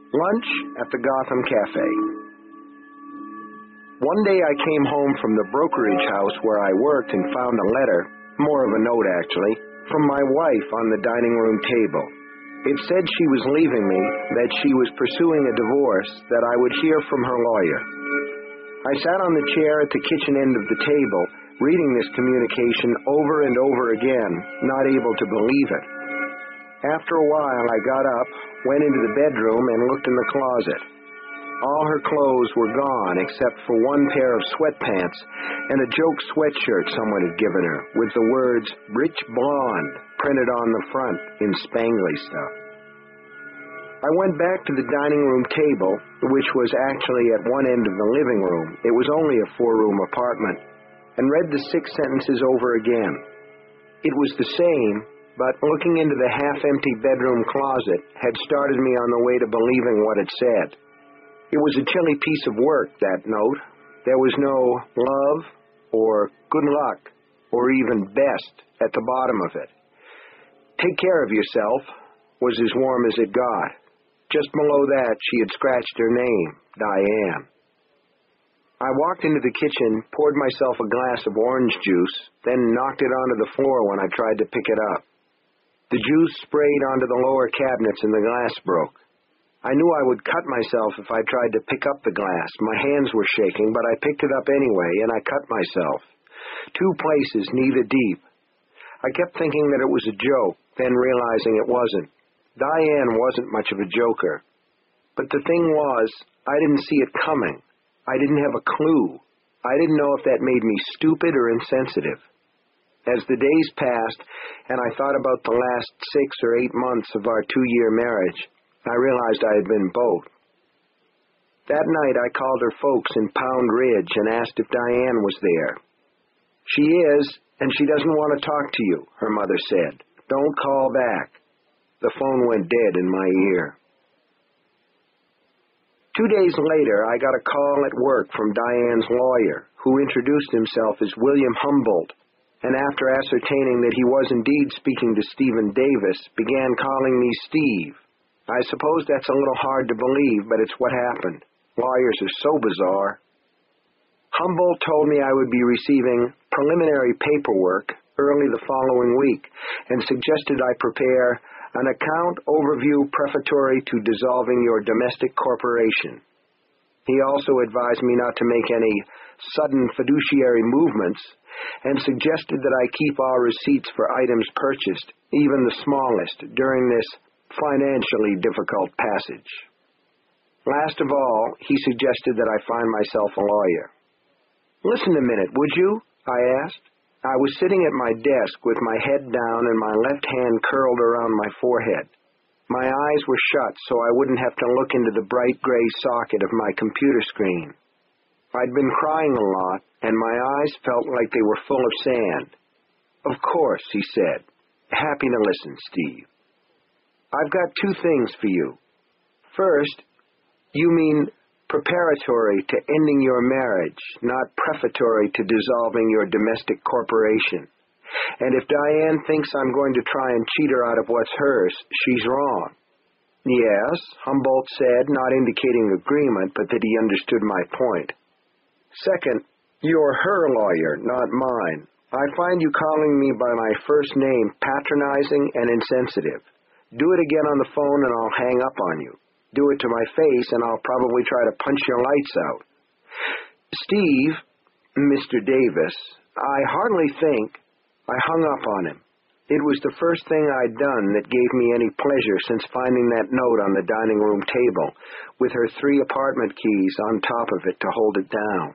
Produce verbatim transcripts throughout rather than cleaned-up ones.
Lunch at the Gotham Cafe. One day I came home from the brokerage house where I worked and found a letter, more of a note actually, from my wife on the dining room table. It said she was leaving me, that she was pursuing a divorce, that I would hear from her lawyer. I sat on the chair at the kitchen end of the table, reading this communication over and over again, not able to believe it. After a while, I got up, went into the bedroom, and looked in the closet. All her clothes were gone except for one pair of sweatpants and a joke sweatshirt someone had given her, with the words, Rich Blonde, printed on the front in spangly stuff. I went back to the dining room table, which was actually at one end of the living room. It was only a four-room apartment, and read the six sentences over again. It was the same, but looking into the half-empty bedroom closet had started me on the way to believing what it said. It was a chilly piece of work, that note. There was no love or good luck or even best at the bottom of it. Take care of yourself was as warm as it got. Just below that, she had scratched her name, Diane. I walked into the kitchen, poured myself a glass of orange juice, then knocked it onto the floor when I tried to pick it up. The juice sprayed onto the lower cabinets and the glass broke. I knew I would cut myself if I tried to pick up the glass. My hands were shaking, but I picked it up anyway, and I cut myself. Two places, neither deep. I kept thinking that it was a joke, then realizing it wasn't. Diane wasn't much of a joker. But the thing was, I didn't see it coming. I didn't have a clue. I didn't know if that made me stupid or insensitive. As the days passed, and I thought about the last six or eight months of our two-year marriage, I realized I had been both. That night, I called her folks in Pound Ridge and asked if Diane was there. She is, and she doesn't want to talk to you, her mother said. Don't call back. The phone went dead in my ear. Two days later, I got a call at work from Diane's lawyer, who introduced himself as William Humboldt, and after ascertaining that he was indeed speaking to Stephen Davis, began calling me Steve. I suppose that's a little hard to believe, but it's what happened. Lawyers are so bizarre. Humboldt told me I would be receiving preliminary paperwork early the following week, and suggested I prepare an account overview prefatory to dissolving your domestic corporation. He also advised me not to make any sudden fiduciary movements, and suggested that I keep all receipts for items purchased, even the smallest, during this financially difficult passage. Last of all, he suggested that I find myself a lawyer. Listen a minute, would you? I asked. I was sitting at my desk with my head down and my left hand curled around my forehead. My eyes were shut so I wouldn't have to look into the bright gray socket of my computer screen. I'd been crying a lot, and my eyes felt like they were full of sand. Of course, he said. Happy to listen, Steve. I've got two things for you. First, you mean preparatory to ending your marriage, not prefatory to dissolving your domestic corporation. And if Diane thinks I'm going to try and cheat her out of what's hers, she's wrong. Yes, Humboldt said, not indicating agreement, but that he understood my point. Second, you're her lawyer, not mine. I find you calling me by my first name patronizing and insensitive. Do it again on the phone and I'll hang up on you. Do it to my face and I'll probably try to punch your lights out. Steve, Mister Davis, I hardly think I hung up on him. It was the first thing I'd done that gave me any pleasure since finding that note on the dining room table, with her three apartment keys on top of it to hold it down.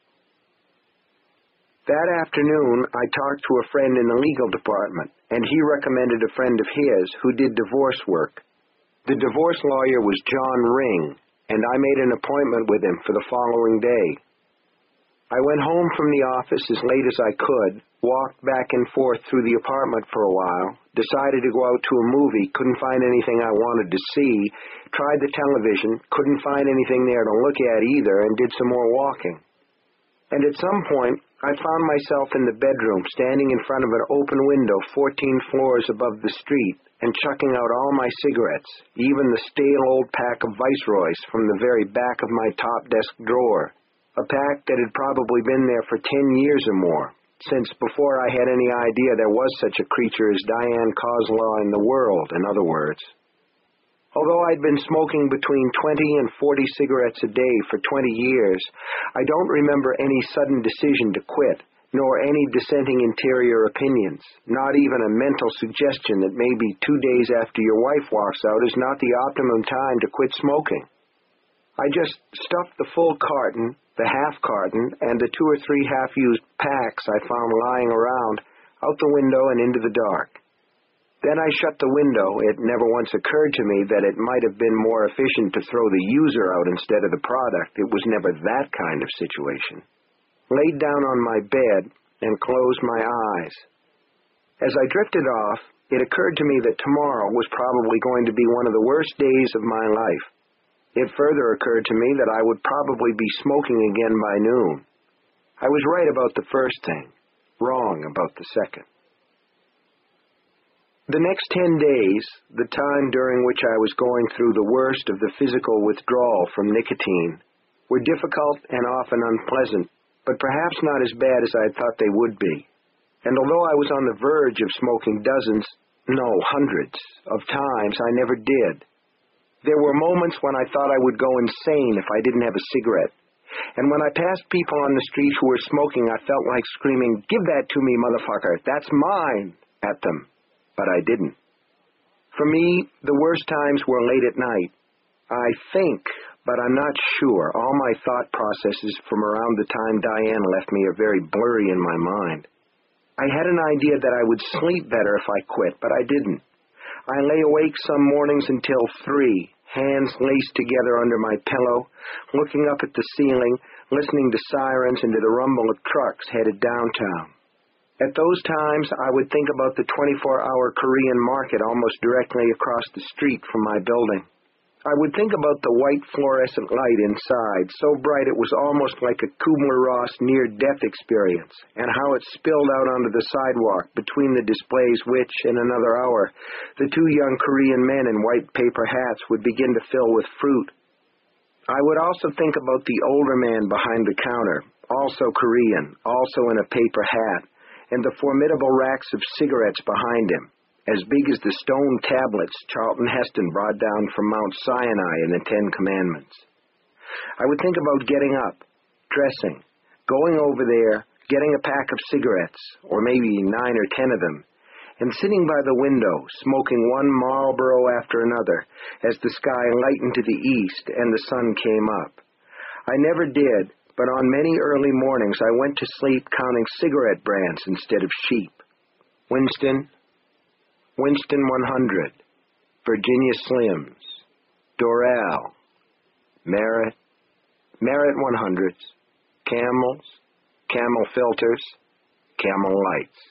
That afternoon, I talked to a friend in the legal department, and he recommended a friend of his who did divorce work. The divorce lawyer was John Ring, and I made an appointment with him for the following day. I went home from the office as late as I could, walked back and forth through the apartment for a while, decided to go out to a movie, couldn't find anything I wanted to see, tried the television, couldn't find anything there to look at either, and did some more walking. And at some point, I found myself in the bedroom, standing in front of an open window fourteen floors above the street, and chucking out all my cigarettes, even the stale old pack of Viceroys from the very back of my top desk drawer, a pack that had probably been there for ten years or more, since before I had any idea there was such a creature as Diane Coslaw in the world, in other words. Although I'd been smoking between twenty and forty cigarettes a day for twenty years, I don't remember any sudden decision to quit, nor any dissenting interior opinions, not even a mental suggestion that maybe two days after your wife walks out is not the optimum time to quit smoking. I just stuffed the full carton, the half carton, and the two or three half-used packs I found lying around out the window and into the dark. Then I shut the window. It never once occurred to me that it might have been more efficient to throw the user out instead of the product. It was never that kind of situation. Laid down on my bed and closed my eyes. As I drifted off, it occurred to me that tomorrow was probably going to be one of the worst days of my life. It further occurred to me that I would probably be smoking again by noon. I was right about the first thing, wrong about the second. The next ten days, the time during which I was going through the worst of the physical withdrawal from nicotine, were difficult and often unpleasant, but perhaps not as bad as I had thought they would be. And although I was on the verge of smoking dozens, no, hundreds, of times, I never did. There were moments when I thought I would go insane if I didn't have a cigarette. And when I passed people on the street who were smoking, I felt like screaming, "Give that to me, motherfucker, that's mine," at them. But I didn't. For me, the worst times were late at night. I think, but I'm not sure, all my thought processes from around the time Diane left me are very blurry in my mind. I had an idea that I would sleep better if I quit, but I didn't. I lay awake some mornings until three, hands laced together under my pillow, looking up at the ceiling, listening to sirens and to the rumble of trucks headed downtown. At those times, I would think about the twenty-four hour Korean market almost directly across the street from my building. I would think about the white fluorescent light inside, so bright it was almost like a Kubler-Ross near-death experience, and how it spilled out onto the sidewalk between the displays which, in another hour, the two young Korean men in white paper hats would begin to fill with fruit. I would also think about the older man behind the counter, also Korean, also in a paper hat, and the formidable racks of cigarettes behind him, as big as the stone tablets Charlton Heston brought down from Mount Sinai in the Ten Commandments. I would think about getting up, dressing, going over there, getting a pack of cigarettes, or maybe nine or ten of them, and sitting by the window, smoking one Marlboro after another, as the sky lightened to the east and the sun came up. I never did, but on many early mornings I went to sleep counting cigarette brands instead of sheep. Winston, Winston one hundred, Virginia Slims, Doral, Merit, Merit one hundreds, Camels, Camel Filters, Camel Lights.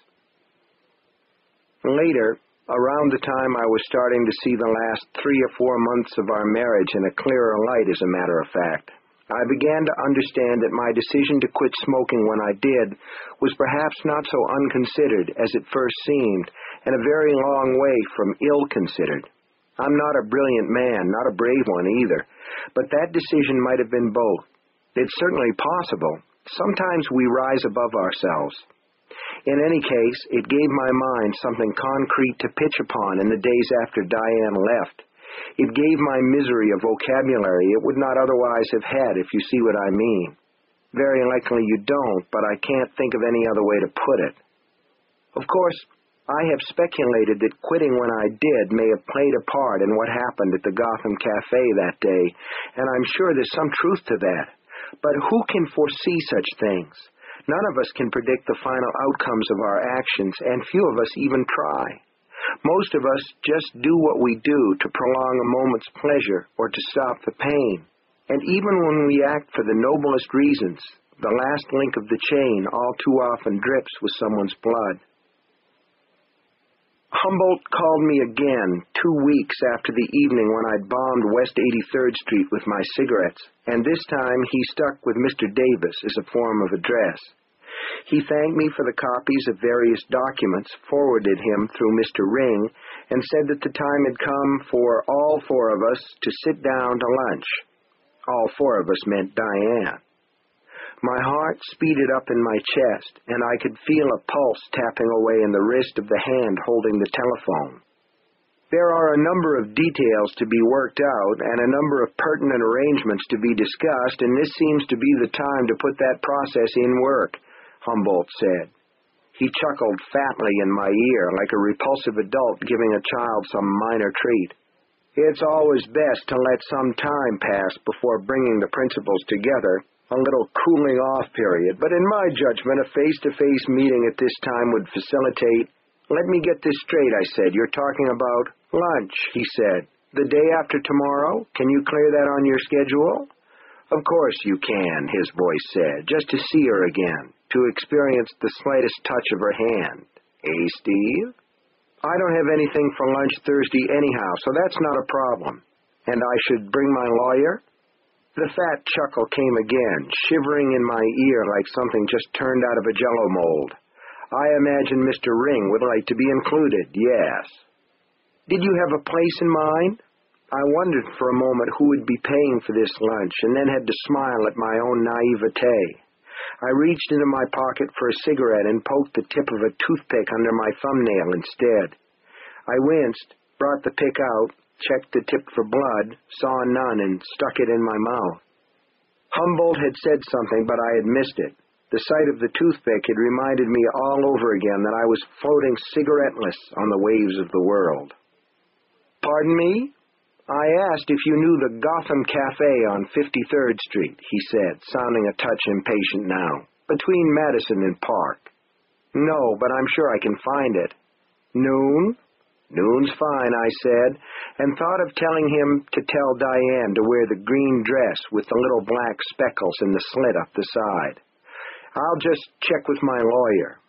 Later, around the time I was starting to see the last three or four months of our marriage in a clearer light, as a matter of fact, I began to understand that my decision to quit smoking when I did was perhaps not so unconsidered as it first seemed, and a very long way from ill-considered. I'm not a brilliant man, not a brave one either, but that decision might have been both. It's certainly possible. Sometimes we rise above ourselves. In any case, it gave my mind something concrete to pitch upon in the days after Diane left. It gave my misery a vocabulary it would not otherwise have had, if you see what I mean. Very likely you don't, but I can't think of any other way to put it. Of course, I have speculated that quitting when I did may have played a part in what happened at the Gotham Cafe that day, and I'm sure there's some truth to that. But who can foresee such things? None of us can predict the final outcomes of our actions, and few of us even try. Most of us just do what we do to prolong a moment's pleasure or to stop the pain. And even when we act for the noblest reasons, the last link of the chain all too often drips with someone's blood. Humboldt called me again two weeks after the evening when I'd bombed West eighty-third Street with my cigarettes, and this time he stuck with Mister Davis as a form of address. He thanked me for the copies of various documents forwarded him through Mister Ring and said that the time had come for all four of us to sit down to lunch. All four of us meant Diane. My heart speeded up in my chest, and I could feel a pulse tapping away in the wrist of the hand holding the telephone. There are a number of details to be worked out and a number of pertinent arrangements to be discussed, and this seems to be the time to put that process in work, Humboldt said. He chuckled fatly in my ear like a repulsive adult giving a child some minor treat. It's always best to let some time pass before bringing the principals together, a little cooling off period, but in my judgment a face-to-face meeting at this time would facilitate. Let me get this straight, I said. You're talking about lunch, he said. The day after tomorrow? Can you clear that on your schedule? Of course you can, his voice said, just to see her again, to experience the slightest touch of her hand. Eh, Steve? I don't have anything for lunch Thursday anyhow, so that's not a problem. And I should bring my lawyer? The fat chuckle came again, shivering in my ear like something just turned out of a jello mold. I imagine Mister Ring would like to be included, yes. Did you have a place in mind? I wondered for a moment who would be paying for this lunch, and then had to smile at my own naivete. I reached into my pocket for a cigarette and poked the tip of a toothpick under my thumbnail instead. I winced, brought the pick out, checked the tip for blood, saw none, and stuck it in my mouth. Humboldt had said something, but I had missed it. The sight of the toothpick had reminded me all over again that I was floating cigaretteless on the waves of the world. Pardon me? I asked if you knew the Gotham Cafe on fifty-third Street, he said, sounding a touch impatient now, between Madison and Park. No, but I'm sure I can find it. Noon? Noon's fine, I said, and thought of telling him to tell Diane to wear the green dress with the little black speckles in the slit up the side. I'll just check with my lawyer.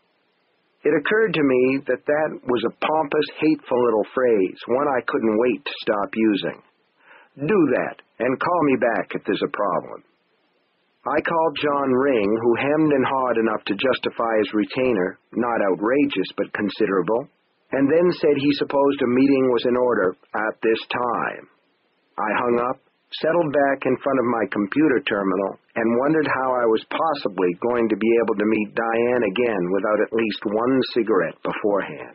It occurred to me that that was a pompous, hateful little phrase, one I couldn't wait to stop using. Do that, and call me back if there's a problem. I called John Ring, who hemmed and hawed enough to justify his retainer, not outrageous but considerable, and then said he supposed a meeting was in order at this time. I hung up, settled back in front of my computer terminal, and wondered how I was possibly going to be able to meet Diane again without at least one cigarette beforehand.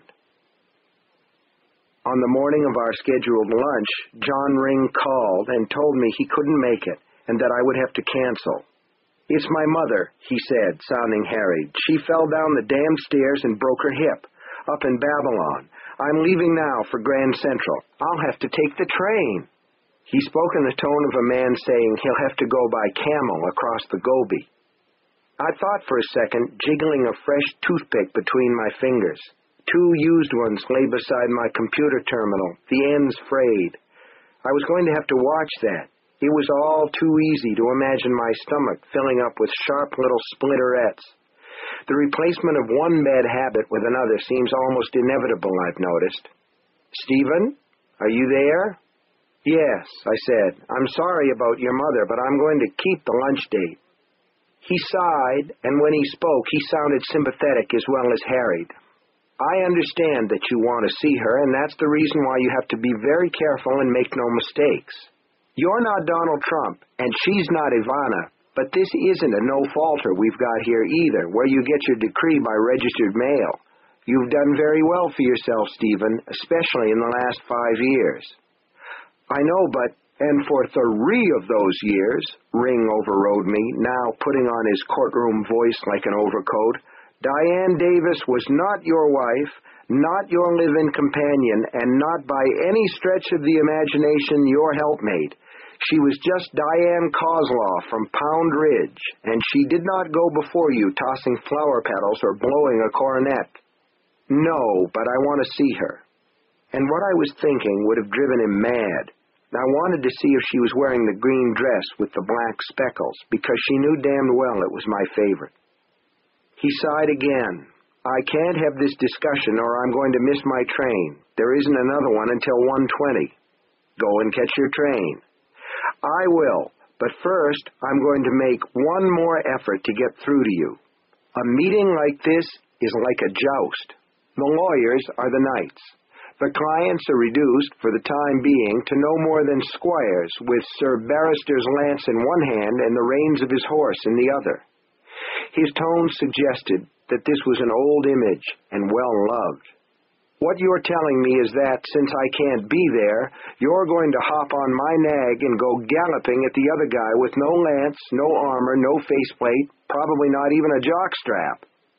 On the morning of our scheduled lunch, John Ring called and told me he couldn't make it and that I would have to cancel. It's my mother, he said, sounding harried. She fell down the damn stairs and broke her hip, up in Babylon. I'm leaving now for Grand Central. I'll have to take the train. He spoke in the tone of a man saying he'll have to go by camel across the Gobi. I thought for a second, jiggling a fresh toothpick between my fingers. Two used ones lay beside my computer terminal, the ends frayed. I was going to have to watch that. It was all too easy to imagine my stomach filling up with sharp little splitterets. The replacement of one bad habit with another seems almost inevitable, I've noticed. Stephen, are you there? Yes, I said. I'm sorry about your mother, but I'm going to keep the lunch date. He sighed, and when he spoke, he sounded sympathetic as well as harried. I understand that you want to see her, and that's the reason why you have to be very careful and make no mistakes. You're not Donald Trump, and she's not Ivana, but this isn't a no-faulter we've got here either, where you get your decree by registered mail. You've done very well for yourself, Stephen, especially in the last five years. I know, but, and for three of those years, Ring overrode me, now putting on his courtroom voice like an overcoat, Diane Davis was not your wife, not your live-in companion, and not by any stretch of the imagination your helpmate. She was just Diane Kozlov from Pound Ridge, and she did not go before you tossing flower petals or blowing a coronet. No, but I want to see her. And what I was thinking would have driven him mad. I wanted to see if she was wearing the green dress with the black speckles, because she knew damned well it was my favorite. He sighed again. I can't have this discussion or I'm going to miss my train. There isn't another one until one twenty. Go and catch your train. I will, but first I'm going to make one more effort to get through to you. A meeting like this is like a joust. The lawyers are the knights. The clients are reduced, for the time being, to no more than squires, with Sir Barrister's lance in one hand and the reins of his horse in the other. His tone suggested that this was an old image and well-loved. What you're telling me is that, since I can't be there, you're going to hop on my nag and go galloping at the other guy with no lance, no armor, no faceplate, probably not even a jockstrap.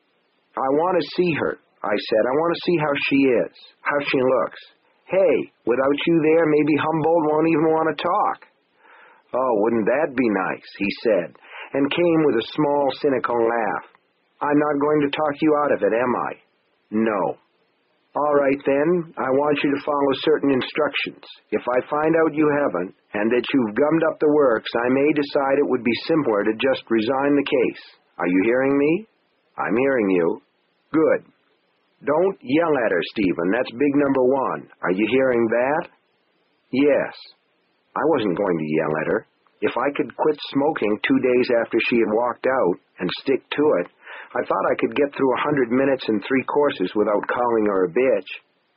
I want to see her, I said. I want to see how she is, how she looks. Hey, without you there, maybe Humboldt won't even want to talk. Oh, wouldn't that be nice, he said, and came with a small, cynical laugh. I'm not going to talk you out of it, am I? No. All right, then, I want you to follow certain instructions. If I find out you haven't, and that you've gummed up the works, I may decide it would be simpler to just resign the case. Are you hearing me? I'm hearing you. Good. Don't yell at her, Stephen. That's big number one. Are you hearing that? Yes. I wasn't going to yell at her. If I could quit smoking two days after she had walked out and stick to it, I thought I could get through a hundred minutes and three courses without calling her a bitch.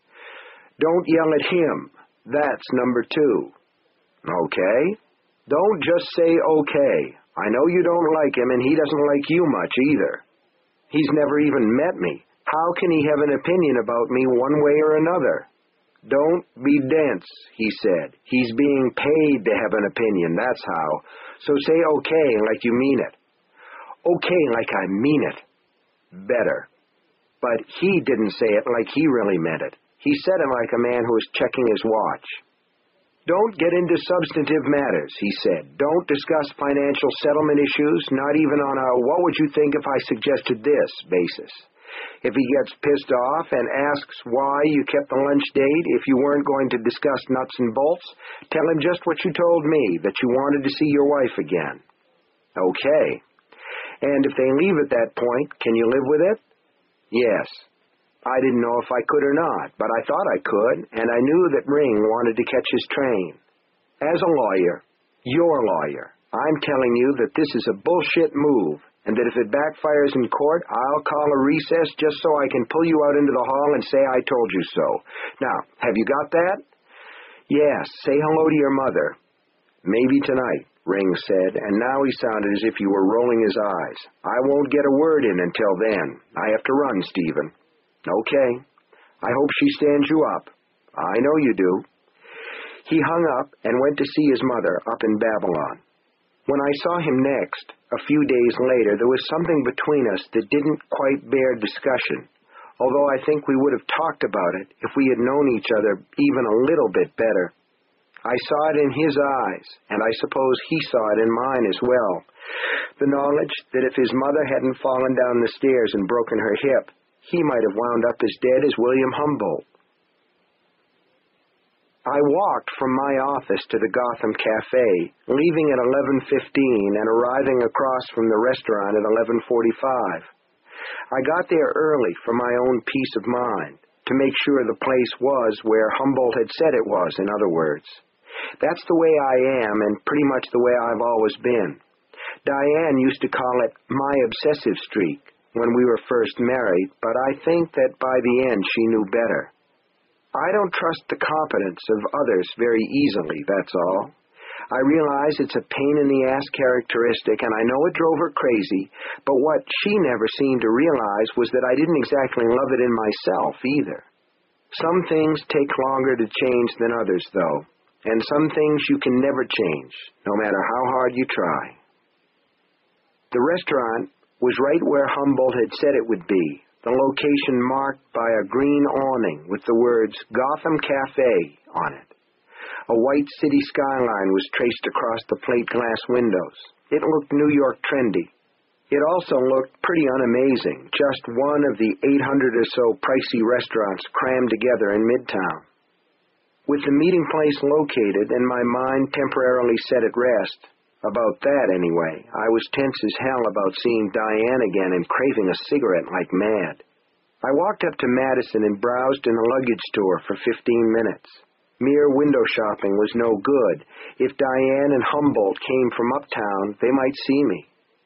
Don't yell at him. That's number two. Okay? Don't just say okay. I know you don't like him, and he doesn't like you much either. He's never even met me. How can he have an opinion about me one way or another? Don't be dense, he said. He's being paid to have an opinion, that's how. So say okay like you mean it. Okay like I mean it. Better. But he didn't say it like he really meant it. He said it like a man who was checking his watch. Don't get into substantive matters, he said. Don't discuss financial settlement issues, not even on a what would you think if I suggested this basis. If he gets pissed off and asks why you kept the lunch date if you weren't going to discuss nuts and bolts, tell him just what you told me, that you wanted to see your wife again. Okay. And if they leave at that point, can you live with it? Yes. I didn't know if I could or not, but I thought I could, and I knew that Ring wanted to catch his train. As a lawyer, your lawyer, I'm telling you that this is a bullshit move, and that if it backfires in court, I'll call a recess just so I can pull you out into the hall and say I told you so. Now, have you got that? Yes, say hello to your mother. Maybe tonight, Ring said, and now he sounded as if he were rolling his eyes. I won't get a word in until then. I have to run, Stephen. Okay. I hope she stands you up. I know you do. He hung up and went to see his mother up in Babylon. When I saw him next, a few days later, there was something between us that didn't quite bear discussion, although I think we would have talked about it if we had known each other even a little bit better. I saw it in his eyes, and I suppose he saw it in mine as well, the knowledge that if his mother hadn't fallen down the stairs and broken her hip, he might have wound up as dead as William Humboldt. I walked from my office to the Gotham Cafe, leaving at eleven fifteen and arriving across from the restaurant at eleven forty-five. I got there early for my own peace of mind, to make sure the place was where Humboldt had said it was, in other words. That's the way I am, and pretty much the way I've always been. Diane used to call it my obsessive streak when we were first married, but I think that by the end she knew better. I don't trust the competence of others very easily, that's all. I realize it's a pain-in-the-ass characteristic, and I know it drove her crazy, but what she never seemed to realize was that I didn't exactly love it in myself, either. Some things take longer to change than others, though, and some things you can never change, no matter how hard you try. The restaurant was right where Humboldt had said it would be, the location marked by a green awning with the words Gotham Cafe on it. A white city skyline was traced across the plate glass windows. It looked New York trendy. It also looked pretty unamazing, just one of the eight hundred or so pricey restaurants crammed together in Midtown. With the meeting place located and my mind temporarily set at rest, about that anyway, I was tense as hell about seeing Diane again and craving a cigarette like mad. I walked up to Madison and browsed in a luggage store for fifteen minutes. Mere window shopping was no good. If Diane and Humboldt came from uptown, they might see me.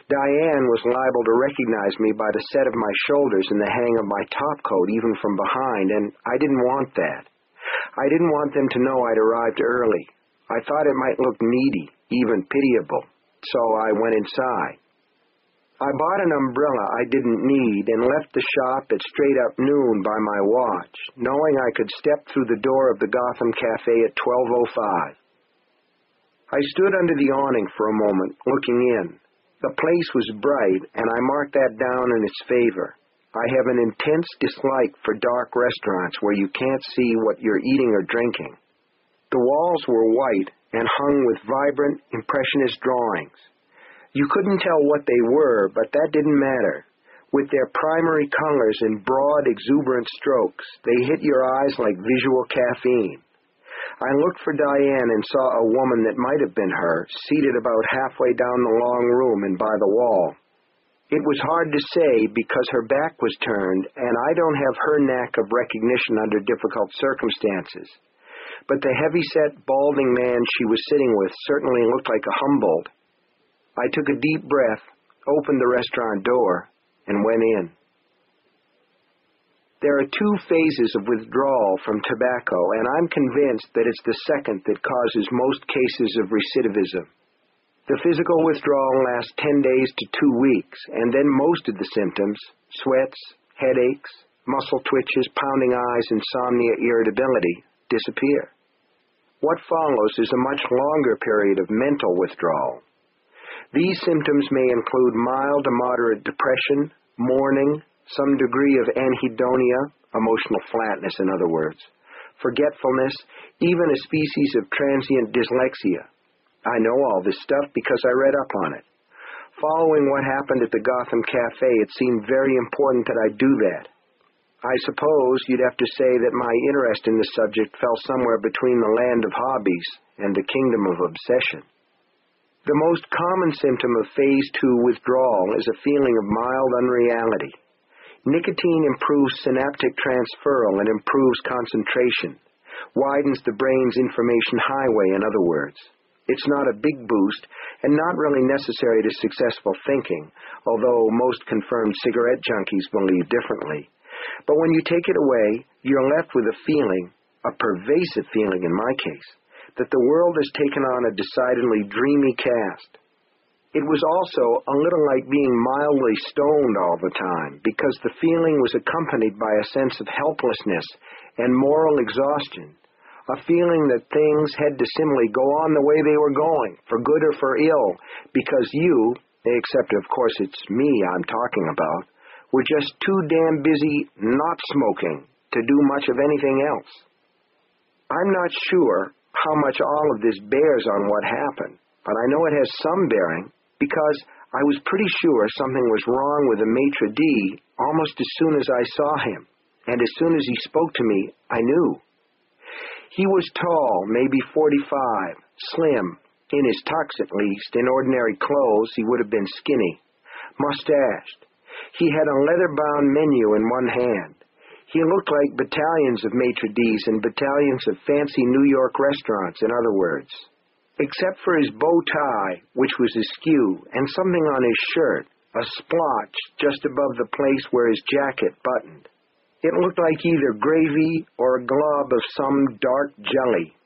Diane was liable to recognize me by the set of my shoulders and the hang of my topcoat, even from behind, and I didn't want that. I didn't want them to know I'd arrived early. I thought it might look needy, even pitiable, so I went inside. I bought an umbrella I didn't need and left the shop at straight up noon by my watch, knowing I could step through the door of the Gotham Cafe at twelve oh five. I stood under the awning for a moment, looking in. The place was bright, and I marked that down in its favor. I have an intense dislike for dark restaurants where you can't see what you're eating or drinking. The walls were white and hung with vibrant, impressionist drawings. You couldn't tell what they were, but that didn't matter. With their primary colors and broad, exuberant strokes, they hit your eyes like visual caffeine. I looked for Diane and saw a woman that might have been her, seated about halfway down the long room and by the wall. It was hard to say because her back was turned, and I don't have her knack of recognition under difficult circumstances. But the heavy-set, balding man she was sitting with certainly looked like a Humboldt. I took a deep breath, opened the restaurant door, and went in. There are two phases of withdrawal from tobacco, and I'm convinced that it's the second that causes most cases of recidivism. The physical withdrawal lasts ten days to two weeks, and then most of the symptoms, sweats, headaches, muscle twitches, pounding eyes, insomnia, irritability, disappear. What follows is a much longer period of mental withdrawal. These symptoms may include mild to moderate depression, mourning, some degree of anhedonia, emotional flatness in other words, forgetfulness, even a species of transient dyslexia. I know all this stuff because I read up on it. Following what happened at the Gotham Cafe, it seemed very important that I do that. I suppose you'd have to say that my interest in the subject fell somewhere between the land of hobbies and the kingdom of obsession. The most common symptom of phase two withdrawal is a feeling of mild unreality. Nicotine improves synaptic transferal and improves concentration, widens the brain's information highway, in other words. It's not a big boost and not really necessary to successful thinking, although most confirmed cigarette junkies believe differently. But when you take it away, you're left with a feeling, a pervasive feeling in my case, that the world has taken on a decidedly dreamy cast. It was also a little like being mildly stoned all the time, because the feeling was accompanied by a sense of helplessness and moral exhaustion, a feeling that things had to simply go on the way they were going, for good or for ill, because you, except of course it's me I'm talking about, were just too damn busy not smoking to do much of anything else. I'm not sure how much all of this bears on what happened, but I know it has some bearing, because I was pretty sure something was wrong with the maitre d' almost as soon as I saw him, and as soon as he spoke to me, I knew. He was tall, maybe forty-five, slim, in his tux at least. In ordinary clothes, he would have been skinny, mustached. He had a leather-bound menu in one hand. He looked like battalions of maitre d's and battalions of fancy New York restaurants, in other words. Except for his bow tie, which was askew, and something on his shirt, a splotch just above the place where his jacket buttoned. It looked like either gravy or a glob of some dark jelly.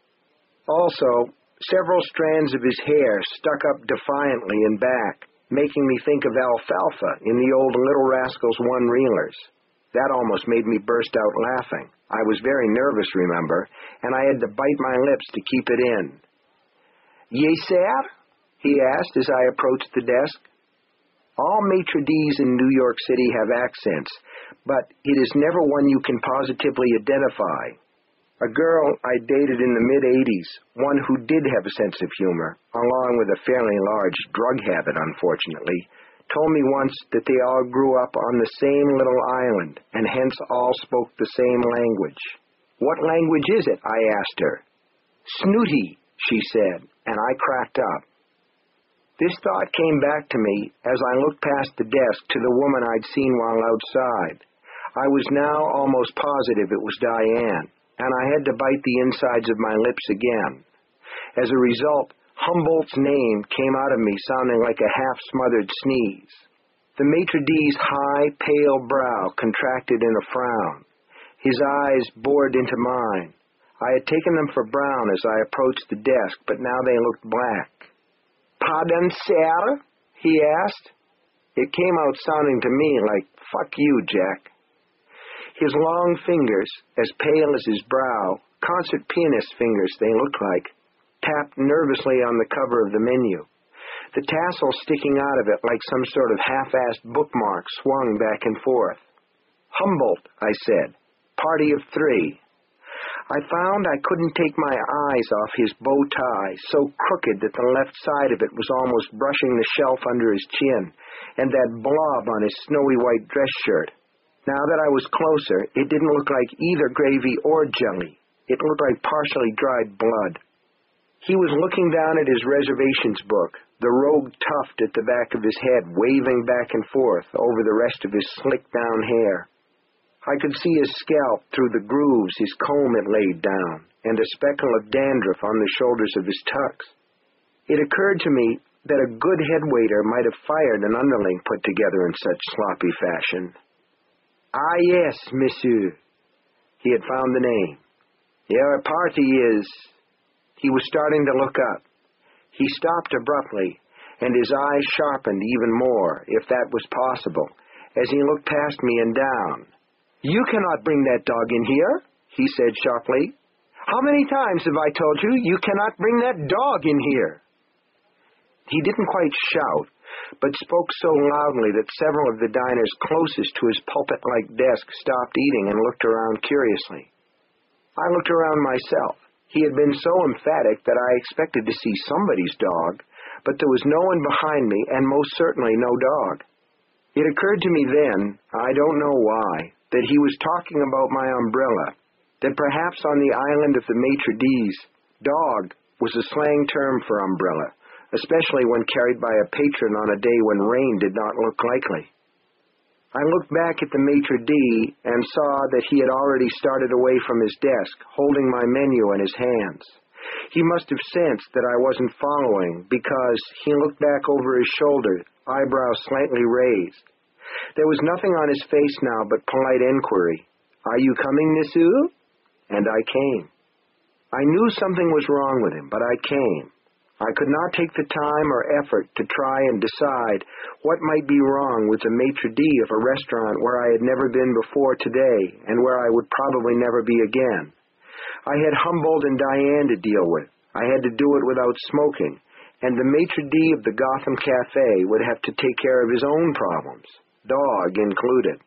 Also, several strands of his hair stuck up defiantly in back, making me think of alfalfa in the old Little Rascals one-reelers. That almost made me burst out laughing. I was very nervous, remember, and I had to bite my lips to keep it in. "Yes, sir?" he asked as I approached the desk. All maitre d's in New York City have accents, but it is never one you can positively identify. A girl I dated in the mid-eighties, one who did have a sense of humor, along with a fairly large drug habit, unfortunately, told me once that they all grew up on the same little island, and hence all spoke the same language. "What language is it?" I asked her. "Snooty," she said, and I cracked up. This thought came back to me as I looked past the desk to the woman I'd seen while outside. I was now almost positive it was Diane, and I had to bite the insides of my lips again. As a result, Humboldt's name came out of me sounding like a half-smothered sneeze. The maitre d's high, pale brow contracted in a frown. His eyes bored into mine. I had taken them for brown as I approached the desk, but now they looked black. "Pardon, sir?" he asked. It came out sounding to me like, "Fuck you, Jack." His long fingers, as pale as his brow, concert pianist fingers they looked like, tapped nervously on the cover of the menu. The tassel sticking out of it like some sort of half-assed bookmark swung back and forth. "Humboldt," I said. "Party of three." I found I couldn't take my eyes off his bow tie, so crooked that the left side of it was almost brushing the shelf under his chin, and that blob on his snowy white dress shirt. Now that I was closer, it didn't look like either gravy or jelly. It looked like partially dried blood. He was looking down at his reservations book, the rogue tuft at the back of his head waving back and forth over the rest of his slicked-down hair. I could see his scalp through the grooves his comb had laid down, and a speckle of dandruff on the shoulders of his tux. It occurred to me that a good head waiter might have fired an underling put together in such sloppy fashion. "Ah, yes, monsieur." He had found the name. "Your party is—" He was starting to look up. He stopped abruptly, and his eyes sharpened even more, if that was possible, as he looked past me and down. "You cannot bring that dog in here," he said sharply. "How many times have I told you you cannot bring that dog in here?" He didn't quite shout, but spoke so loudly that several of the diners closest to his pulpit-like desk stopped eating and looked around curiously. I looked around myself. He had been so emphatic that I expected to see somebody's dog, but there was no one behind me and most certainly no dog. It occurred to me then, I don't know why, that he was talking about my umbrella, that perhaps on the island of the maitre d's, dog was a slang term for umbrella, especially when carried by a patron on a day when rain did not look likely. I looked back at the maitre d' and saw that he had already started away from his desk, holding my menu in his hands. He must have sensed that I wasn't following, because he looked back over his shoulder, eyebrows slightly raised. There was nothing on his face now but polite inquiry. "Are you coming, monsieur?" And I came. I knew something was wrong with him, but I came. I could not take the time or effort to try and decide what might be wrong with the maitre d' of a restaurant where I had never been before today and where I would probably never be again. I had Humboldt and Diane to deal with. I had to do it without smoking, and the maitre d' of the Gotham Cafe would have to take care of his own problems, dog included.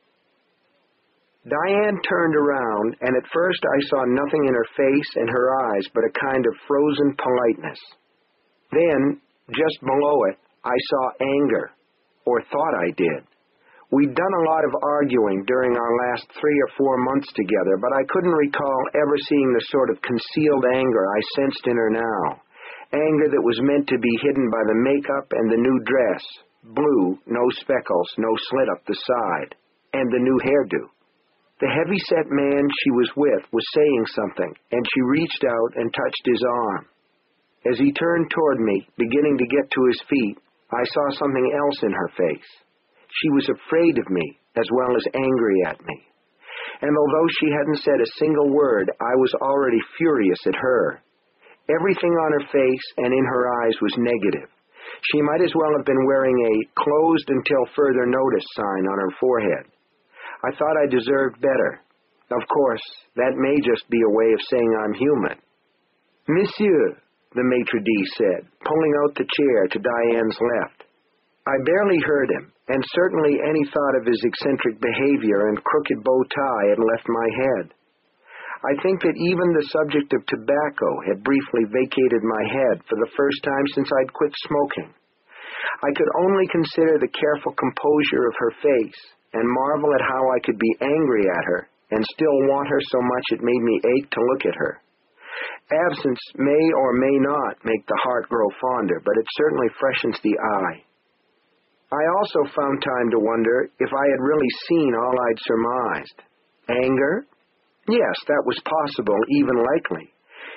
Diane turned around, and at first I saw nothing in her face and her eyes but a kind of frozen politeness. Then, just below it, I saw anger, or thought I did. We'd done a lot of arguing during our last three or four months together, but I couldn't recall ever seeing the sort of concealed anger I sensed in her now, anger that was meant to be hidden by the makeup and the new dress, blue, no speckles, no slit up the side, and the new hairdo. The heavy-set man she was with was saying something, and she reached out and touched his arm. As he turned toward me, beginning to get to his feet, I saw something else in her face. She was afraid of me, as well as angry at me. And although she hadn't said a single word, I was already furious at her. Everything on her face and in her eyes was negative. She might as well have been wearing a "closed until further notice" sign on her forehead. I thought I deserved better. Of course, that may just be a way of saying I'm human. "Monsieur," the maitre d' said, pulling out the chair to Diane's left. I barely heard him, and certainly any thought of his eccentric behavior and crooked bow tie had left my head. I think that even the subject of tobacco had briefly vacated my head for the first time since I'd quit smoking. I could only consider the careful composure of her face and marvel at how I could be angry at her and still want her so much it made me ache to look at her. Absence may or may not make the heart grow fonder, but it certainly freshens the eye. I also found time to wonder if I had really seen all I'd surmised. Anger? Yes, that was possible, even likely.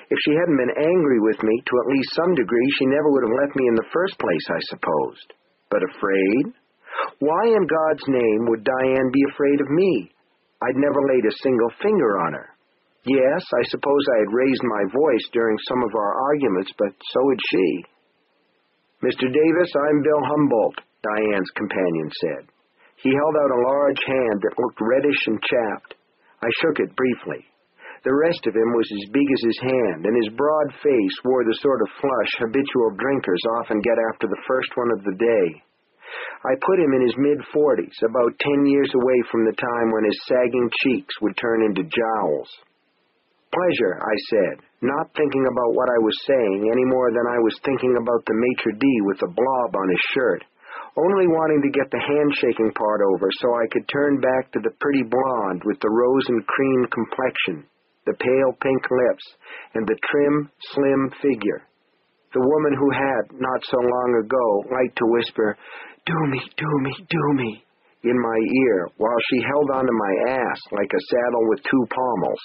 If she hadn't been angry with me to at least some degree, she never would have left me in the first place, I supposed. But afraid? Why in God's name would Diane be afraid of me? I'd never laid a single finger on her. Yes, I suppose I had raised my voice during some of our arguments, but so had she. Mister Davis, I'm Bill Humboldt, Diane's companion said. He held out a large hand that looked reddish and chapped. I shook it briefly. The rest of him was as big as his hand, and his broad face wore the sort of flush habitual drinkers often get after the first one of the day. I put him in his mid-forties, about ten years away from the time when his sagging cheeks would turn into jowls. Pleasure, I said, not thinking about what I was saying any more than I was thinking about the maitre d' with the blob on his shirt, only wanting to get the handshaking part over so I could turn back to the pretty blonde with the rose and cream complexion, the pale pink lips, and the trim, slim figure. The woman who had, not so long ago, liked to whisper, "Do me, do me, do me," in my ear, while she held onto my ass like a saddle with two pommels.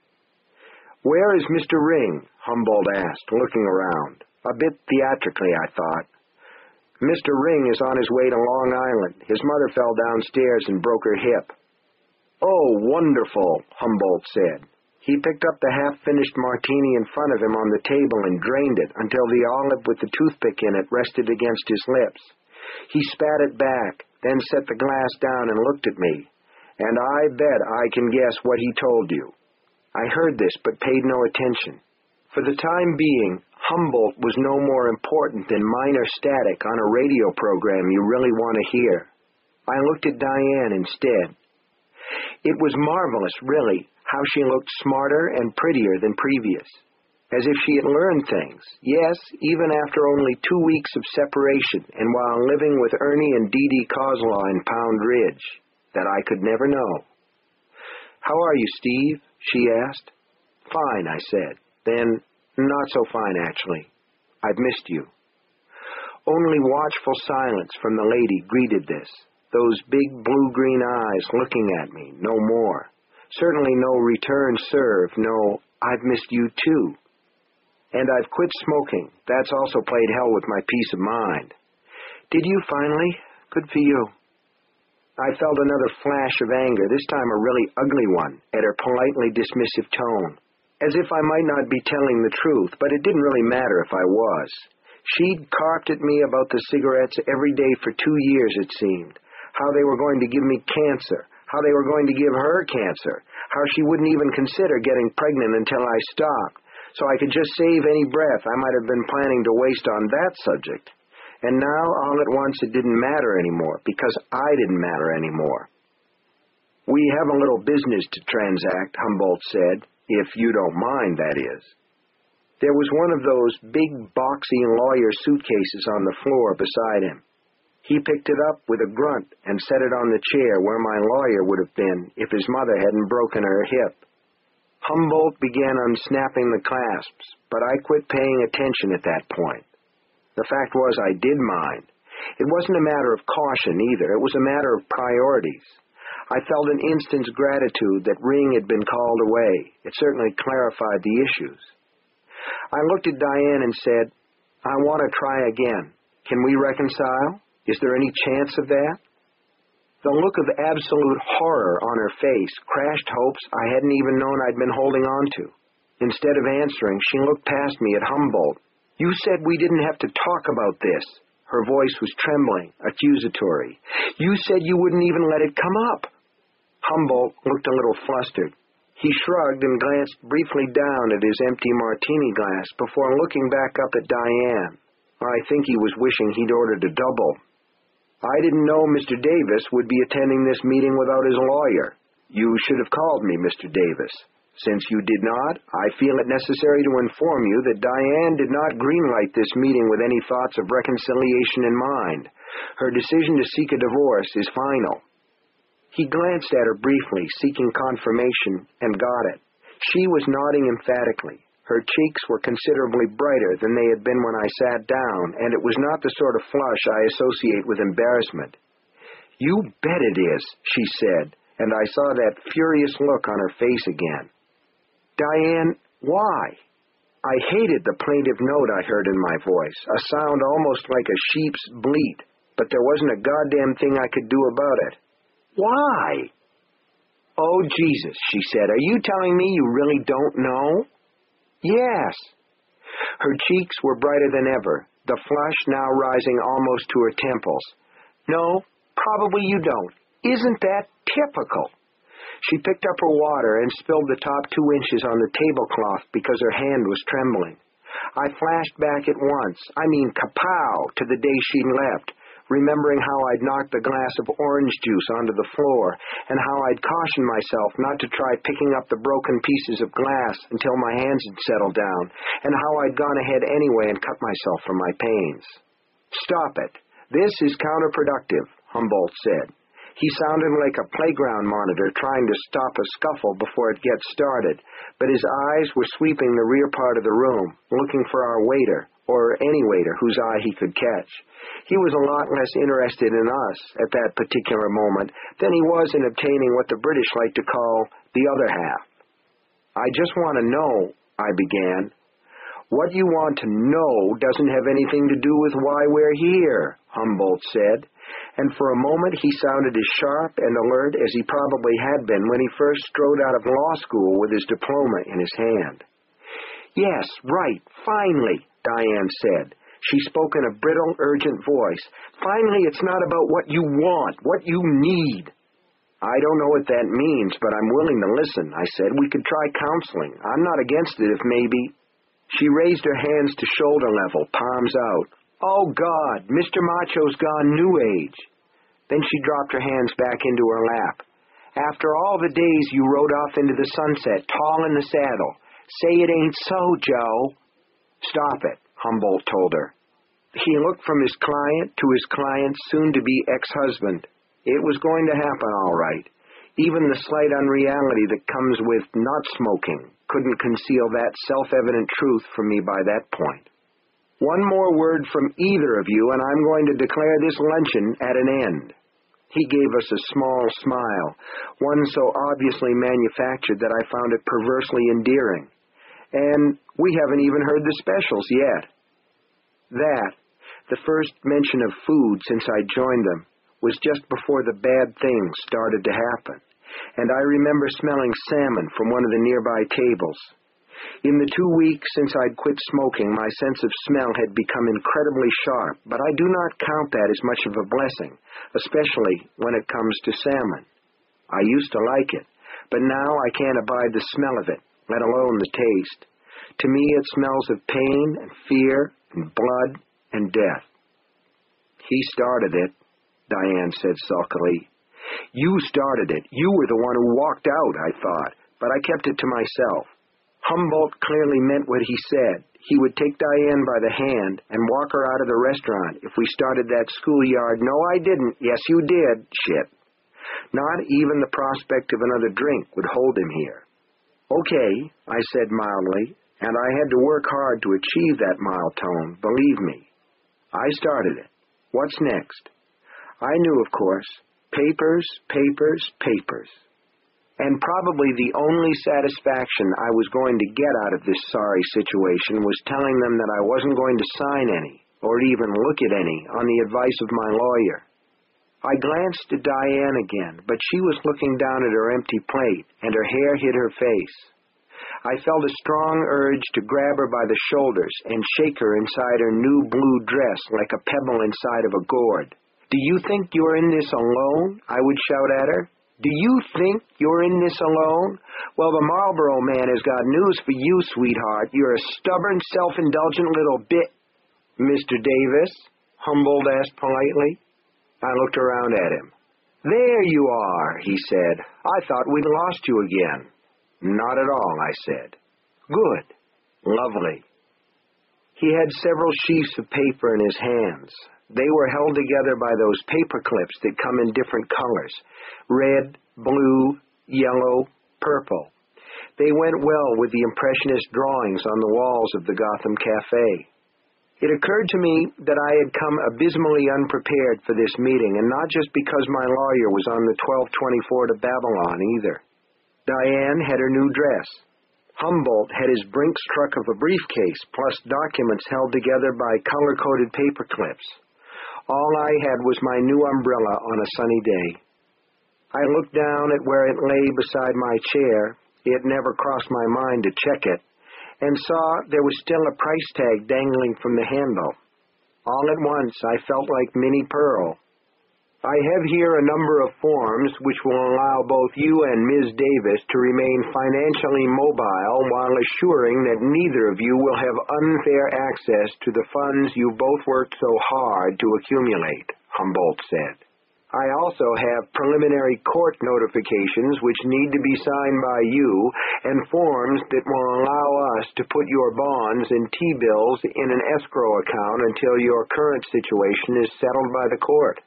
"Where is Mister Ring?" Humboldt asked, looking around. A bit theatrically, I thought. "Mister Ring is on his way to Long Island. His mother fell downstairs and broke her hip." "Oh, wonderful," Humboldt said. He picked up the half-finished martini in front of him on the table and drained it until the olive with the toothpick in it rested against his lips. He spat it back, then set the glass down and looked at me. "And I bet I can guess what he told you." I heard this but paid no attention. For the time being, Humboldt was no more important than minor static on a radio program you really want to hear. I looked at Diane instead. It was marvelous, really, how she looked smarter and prettier than previous, as if she had learned things, yes, even after only two weeks of separation and while living with Ernie and Dee Dee Coslaw in Pound Ridge, that I could never know. "How are you, Steve?" she asked. "Fine," I said. Then, "Not so fine, actually. I've missed you." Only watchful silence from the lady greeted this, those big blue-green eyes looking at me, no more. Certainly no return serve, no, "I've missed you too." And I've quit smoking. That's also played hell with my peace of mind. "Did you finally? Good for you." I felt another flash of anger, this time a really ugly one, at her politely dismissive tone, as if I might not be telling the truth, but it didn't really matter if I was. She'd carped at me about the cigarettes every day for two years, it seemed, how they were going to give me cancer, how they were going to give her cancer, how she wouldn't even consider getting pregnant until I stopped, so I could just save any breath I might have been planning to waste on that subject. And now, all at once, it didn't matter anymore, because I didn't matter anymore. "We have a little business to transact," Humboldt said, "if you don't mind, that is." There was one of those big, boxy lawyer suitcases on the floor beside him. He picked it up with a grunt and set it on the chair where my lawyer would have been if his mother hadn't broken her hip. Humboldt began unsnapping the clasps, but I quit paying attention at that point. The fact was I did mind. It wasn't a matter of caution either. It was a matter of priorities. I felt an instant's gratitude that Ring had been called away. It certainly clarified the issues. I looked at Diane and said, "I want to try again. Can we reconcile? Is there any chance of that?" The look of absolute horror on her face crashed hopes I hadn't even known I'd been holding on to. Instead of answering, she looked past me at Humboldt. "You said we didn't have to talk about this." Her voice was trembling, accusatory. "You said you wouldn't even let it come up." Humboldt looked a little flustered. He shrugged and glanced briefly down at his empty martini glass before looking back up at Diane. I think he was wishing he'd ordered a double. "I didn't know Mister Davis would be attending this meeting without his lawyer. You should have called me, Mister Davis. Since you did not, I feel it necessary to inform you that Diane did not greenlight this meeting with any thoughts of reconciliation in mind. Her decision to seek a divorce is final." He glanced at her briefly, seeking confirmation, and got it. She was nodding emphatically. Her cheeks were considerably brighter than they had been when I sat down, and it was not the sort of flush I associate with embarrassment. "You bet it is," she said, and I saw that furious look on her face again. "Diane, why?" I hated the plaintive note I heard in my voice, a sound almost like a sheep's bleat, but there wasn't a goddamn thing I could do about it. Why? Oh, Jesus, she said, are you telling me you really don't know? Yes. Her cheeks were brighter than ever, the flush now rising almost to her temples. No, probably you don't. Isn't that typical? She picked up her water and spilled the top two inches on the tablecloth because her hand was trembling. I flashed back at once, I mean kapow, to the day she'd left, remembering how I'd knocked the glass of orange juice onto the floor and how I'd cautioned myself not to try picking up the broken pieces of glass until my hands had settled down, and how I'd gone ahead anyway and cut myself for my pains. Stop it. This is counterproductive, Humboldt said. He sounded like a playground monitor trying to stop a scuffle before it gets started, but his eyes were sweeping the rear part of the room, looking for our waiter, or any waiter whose eye he could catch. He was a lot less interested in us at that particular moment than he was in obtaining what the British like to call the other half. I just want to know, I began. What you want to know doesn't have anything to do with why we're here, Humboldt said, and for a moment he sounded as sharp and alert as he probably had been when he first strode out of law school with his diploma in his hand. Yes, right, finally, Diane said. She spoke in a brittle, urgent voice. Finally, it's not about what you want, what you need. I don't know what that means, but I'm willing to listen, I said. We could try counseling. I'm not against it if maybe... She raised her hands to shoulder level, palms out. Oh, God, Mister Macho's gone new age. Then she dropped her hands back into her lap. After all the days you rode off into the sunset, tall in the saddle, say it ain't so, Joe. Stop it, Humboldt told her. He looked from his client to his client's soon-to-be ex-husband. It was going to happen all right. Even the slight unreality that comes with not smoking couldn't conceal that self-evident truth from me by that point. One more word from either of you, and I'm going to declare this luncheon at an end. He gave us a small smile, one so obviously manufactured that I found it perversely endearing. And we haven't even heard the specials yet. That, the first mention of food since I joined them, was just before the bad things started to happen, and I remember smelling salmon from one of the nearby tables. In the two weeks since I'd quit smoking, my sense of smell had become incredibly sharp, but I do not count that as much of a blessing, especially when it comes to salmon. I used to like it, but now I can't abide the smell of it, let alone the taste. To me it smells of pain and fear and blood and death. He started it, Diane said sulkily. You started it. You were the one who walked out, I thought, but I kept it to myself. Humboldt clearly meant what he said. He would take Diane by the hand and walk her out of the restaurant if we started that schoolyard. No, I didn't. Yes, you did. Shit. Not even the prospect of another drink would hold him here. Okay, I said mildly, and I had to work hard to achieve that mild tone, believe me. I started it. What's next? I knew, of course, papers, papers, papers. And probably the only satisfaction I was going to get out of this sorry situation was telling them that I wasn't going to sign any, or even look at any, on the advice of my lawyer. I glanced at Diane again, but she was looking down at her empty plate, and her hair hid her face. I felt a strong urge to grab her by the shoulders and shake her inside her new blue dress like a pebble inside of a gourd. Do you think you're in this alone? I would shout at her. Do you think you're in this alone? Well, the Marlboro man has got news for you, sweetheart. You're a stubborn, self-indulgent little bit. Mister Davis, Humboldt asked politely. I looked around at him. There you are, he said. I thought we'd lost you again. Not at all, I said. Good. Lovely. He had several sheafs of paper in his hands. They were held together by those paper clips that come in different colors, red, blue, yellow, purple. They went well with the impressionist drawings on the walls of the Gotham Cafe. It occurred to me that I had come abysmally unprepared for this meeting, and not just because my lawyer was on the twelve twenty-four to Babylon either. Diane had her new dress. Humboldt had his Brinks truck of a briefcase, plus documents held together by color-coded paper clips. All I had was my new umbrella on a sunny day. I looked down at where it lay beside my chair, it never crossed my mind to check it, and saw there was still a price tag dangling from the handle. All at once I felt like Minnie Pearl. I have here a number of forms which will allow both you and Miz Davis to remain financially mobile while assuring that neither of you will have unfair access to the funds you both worked so hard to accumulate, Humboldt said. I also have preliminary court notifications which need to be signed by you and forms that will allow us to put your bonds and T-bills in an escrow account until your current situation is settled by the court.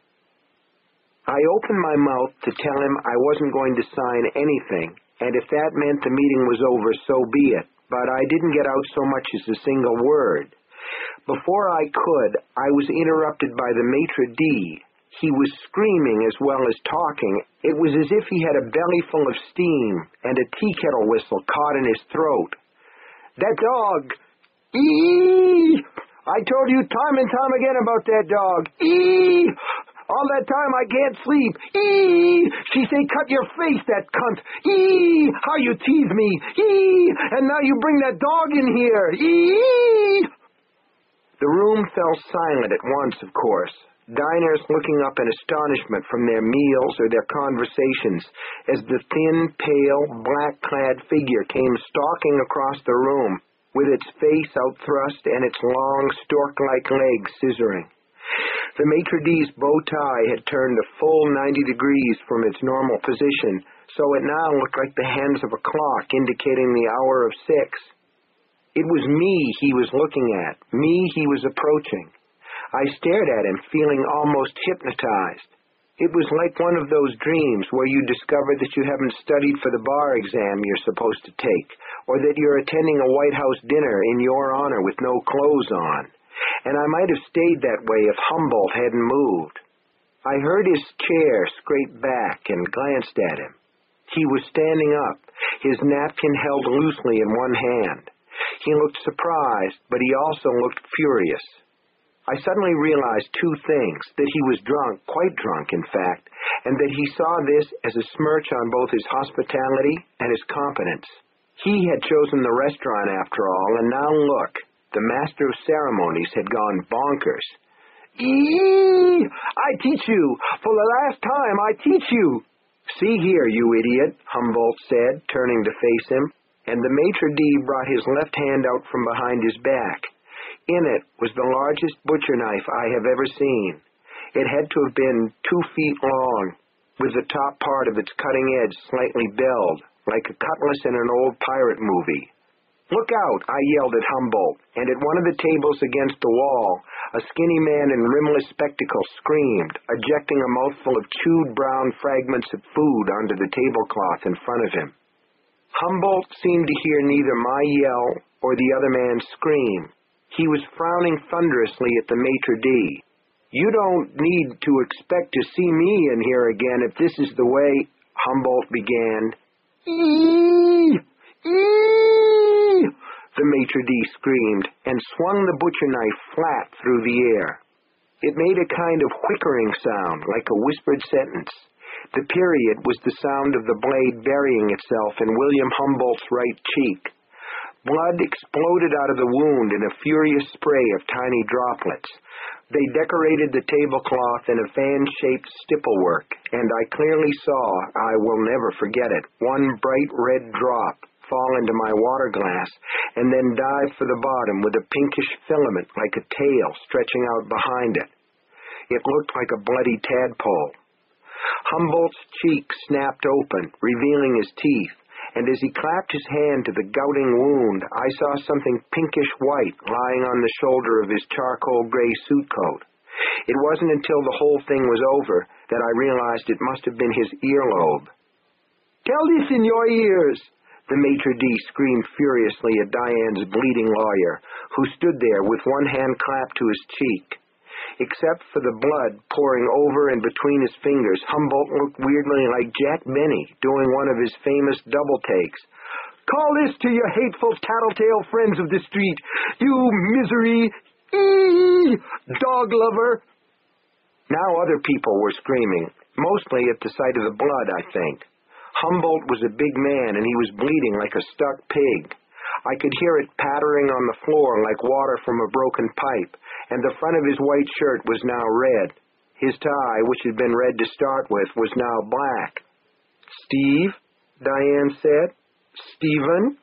I opened my mouth to tell him I wasn't going to sign anything, and if that meant the meeting was over, so be it, but I didn't get out so much as a single word. Before I could, I was interrupted by the maitre d'. He was screaming as well as talking. It was as if he had a belly full of steam and a tea kettle whistle caught in his throat. That dog! Eee! I told you time and time again about that dog. Eee! All that time I can't sleep. Eee! She say cut your face, that cunt. Eee! How you tease me. Eee! And now you bring that dog in here. Eee! The room fell silent at once, of course. Diners looking up in astonishment from their meals or their conversations as the thin, pale, black-clad figure came stalking across the room, with its face outthrust and its long, stork-like legs scissoring. The maitre d's bow tie had turned a full ninety degrees from its normal position, so it now looked like the hands of a clock indicating the hour of six. It was me he was looking at, me he was approaching. I stared at him, feeling almost hypnotized. It was like one of those dreams where you discover that you haven't studied for the bar exam you're supposed to take, or that you're attending a White House dinner in your honor with no clothes on. And I might have stayed that way if Humboldt hadn't moved. I heard his chair scrape back and glanced at him. He was standing up, his napkin held loosely in one hand. He looked surprised, but he also looked furious. I suddenly realized two things, that he was drunk, quite drunk in fact, and that he saw this as a smirch on both his hospitality and his competence. He had chosen the restaurant after all, and now look, the master of ceremonies had gone bonkers. Eee! I teach you! For the last time, I teach you! See here, you idiot, Humboldt said, turning to face him, and the maitre d' brought his left hand out from behind his back. In it was the largest butcher knife I have ever seen. It had to have been two feet long, with the top part of its cutting edge slightly belled, like a cutlass in an old pirate movie. Look out, I yelled at Humboldt, and at one of the tables against the wall, a skinny man in rimless spectacles screamed, ejecting a mouthful of chewed brown fragments of food onto the tablecloth in front of him. Humboldt seemed to hear neither my yell or the other man's scream. He was frowning thunderously at the maitre d'. You don't need to expect to see me in here again if this is the way, Humboldt began. Eee! Eee! The maitre d' screamed and swung the butcher knife flat through the air. It made a kind of whickering sound, like a whispered sentence. The period was the sound of the blade burying itself in William Humboldt's right cheek. Blood exploded out of the wound in a furious spray of tiny droplets. They decorated the tablecloth in a fan-shaped stipplework, and I clearly saw, I will never forget it, one bright red drop fall into my water glass and then dive for the bottom with a pinkish filament like a tail stretching out behind it. It looked like a bloody tadpole. Humboldt's cheek snapped open, revealing his teeth, and as he clapped his hand to the gouting wound, I saw something pinkish white lying on the shoulder of his charcoal gray suit coat. It wasn't until the whole thing was over that I realized it must have been his earlobe. Tell this in your ears! The maitre d' screamed furiously at Diane's bleeding lawyer, who stood there with one hand clapped to his cheek. Except for the blood pouring over and between his fingers, Humboldt looked weirdly like Jack Benny doing one of his famous double takes. Call this to your hateful tattletale friends of the street, you misery, ee, dog lover. Now other people were screaming, mostly at the sight of the blood, I think. Humboldt was a big man, and he was bleeding like a stuck pig. I could hear it pattering on the floor like water from a broken pipe, and the front of his white shirt was now red. His tie, which had been red to start with, was now black. "Steve?" Diane said. "Stephen?"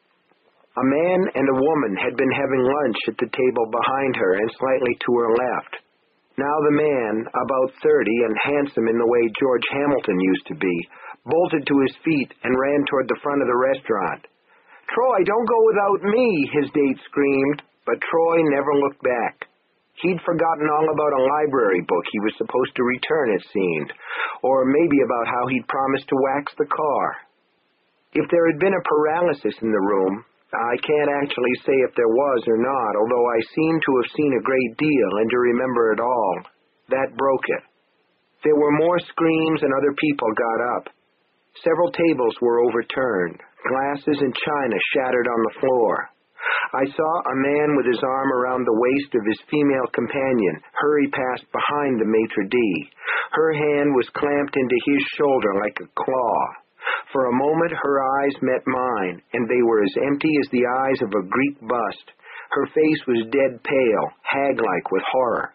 A man and a woman had been having lunch at the table behind her and slightly to her left. Now the man, about thirty and handsome in the way George Hamilton used to be, bolted to his feet and ran toward the front of the restaurant. "Troy, don't go without me," his date screamed, but Troy never looked back. He'd forgotten all about a library book he was supposed to return, it seemed, or maybe about how he'd promised to wax the car. If there had been a paralysis in the room, I can't actually say if there was or not, although I seem to have seen a great deal and to remember it all. That broke it. There were more screams and other people got up. Several tables were overturned. Glasses and china shattered on the floor. I saw a man with his arm around the waist of his female companion hurry past behind the maitre d'. Her hand was clamped into his shoulder like a claw. For a moment her eyes met mine, and they were as empty as the eyes of a Greek bust. Her face was dead pale, hag-like with horror.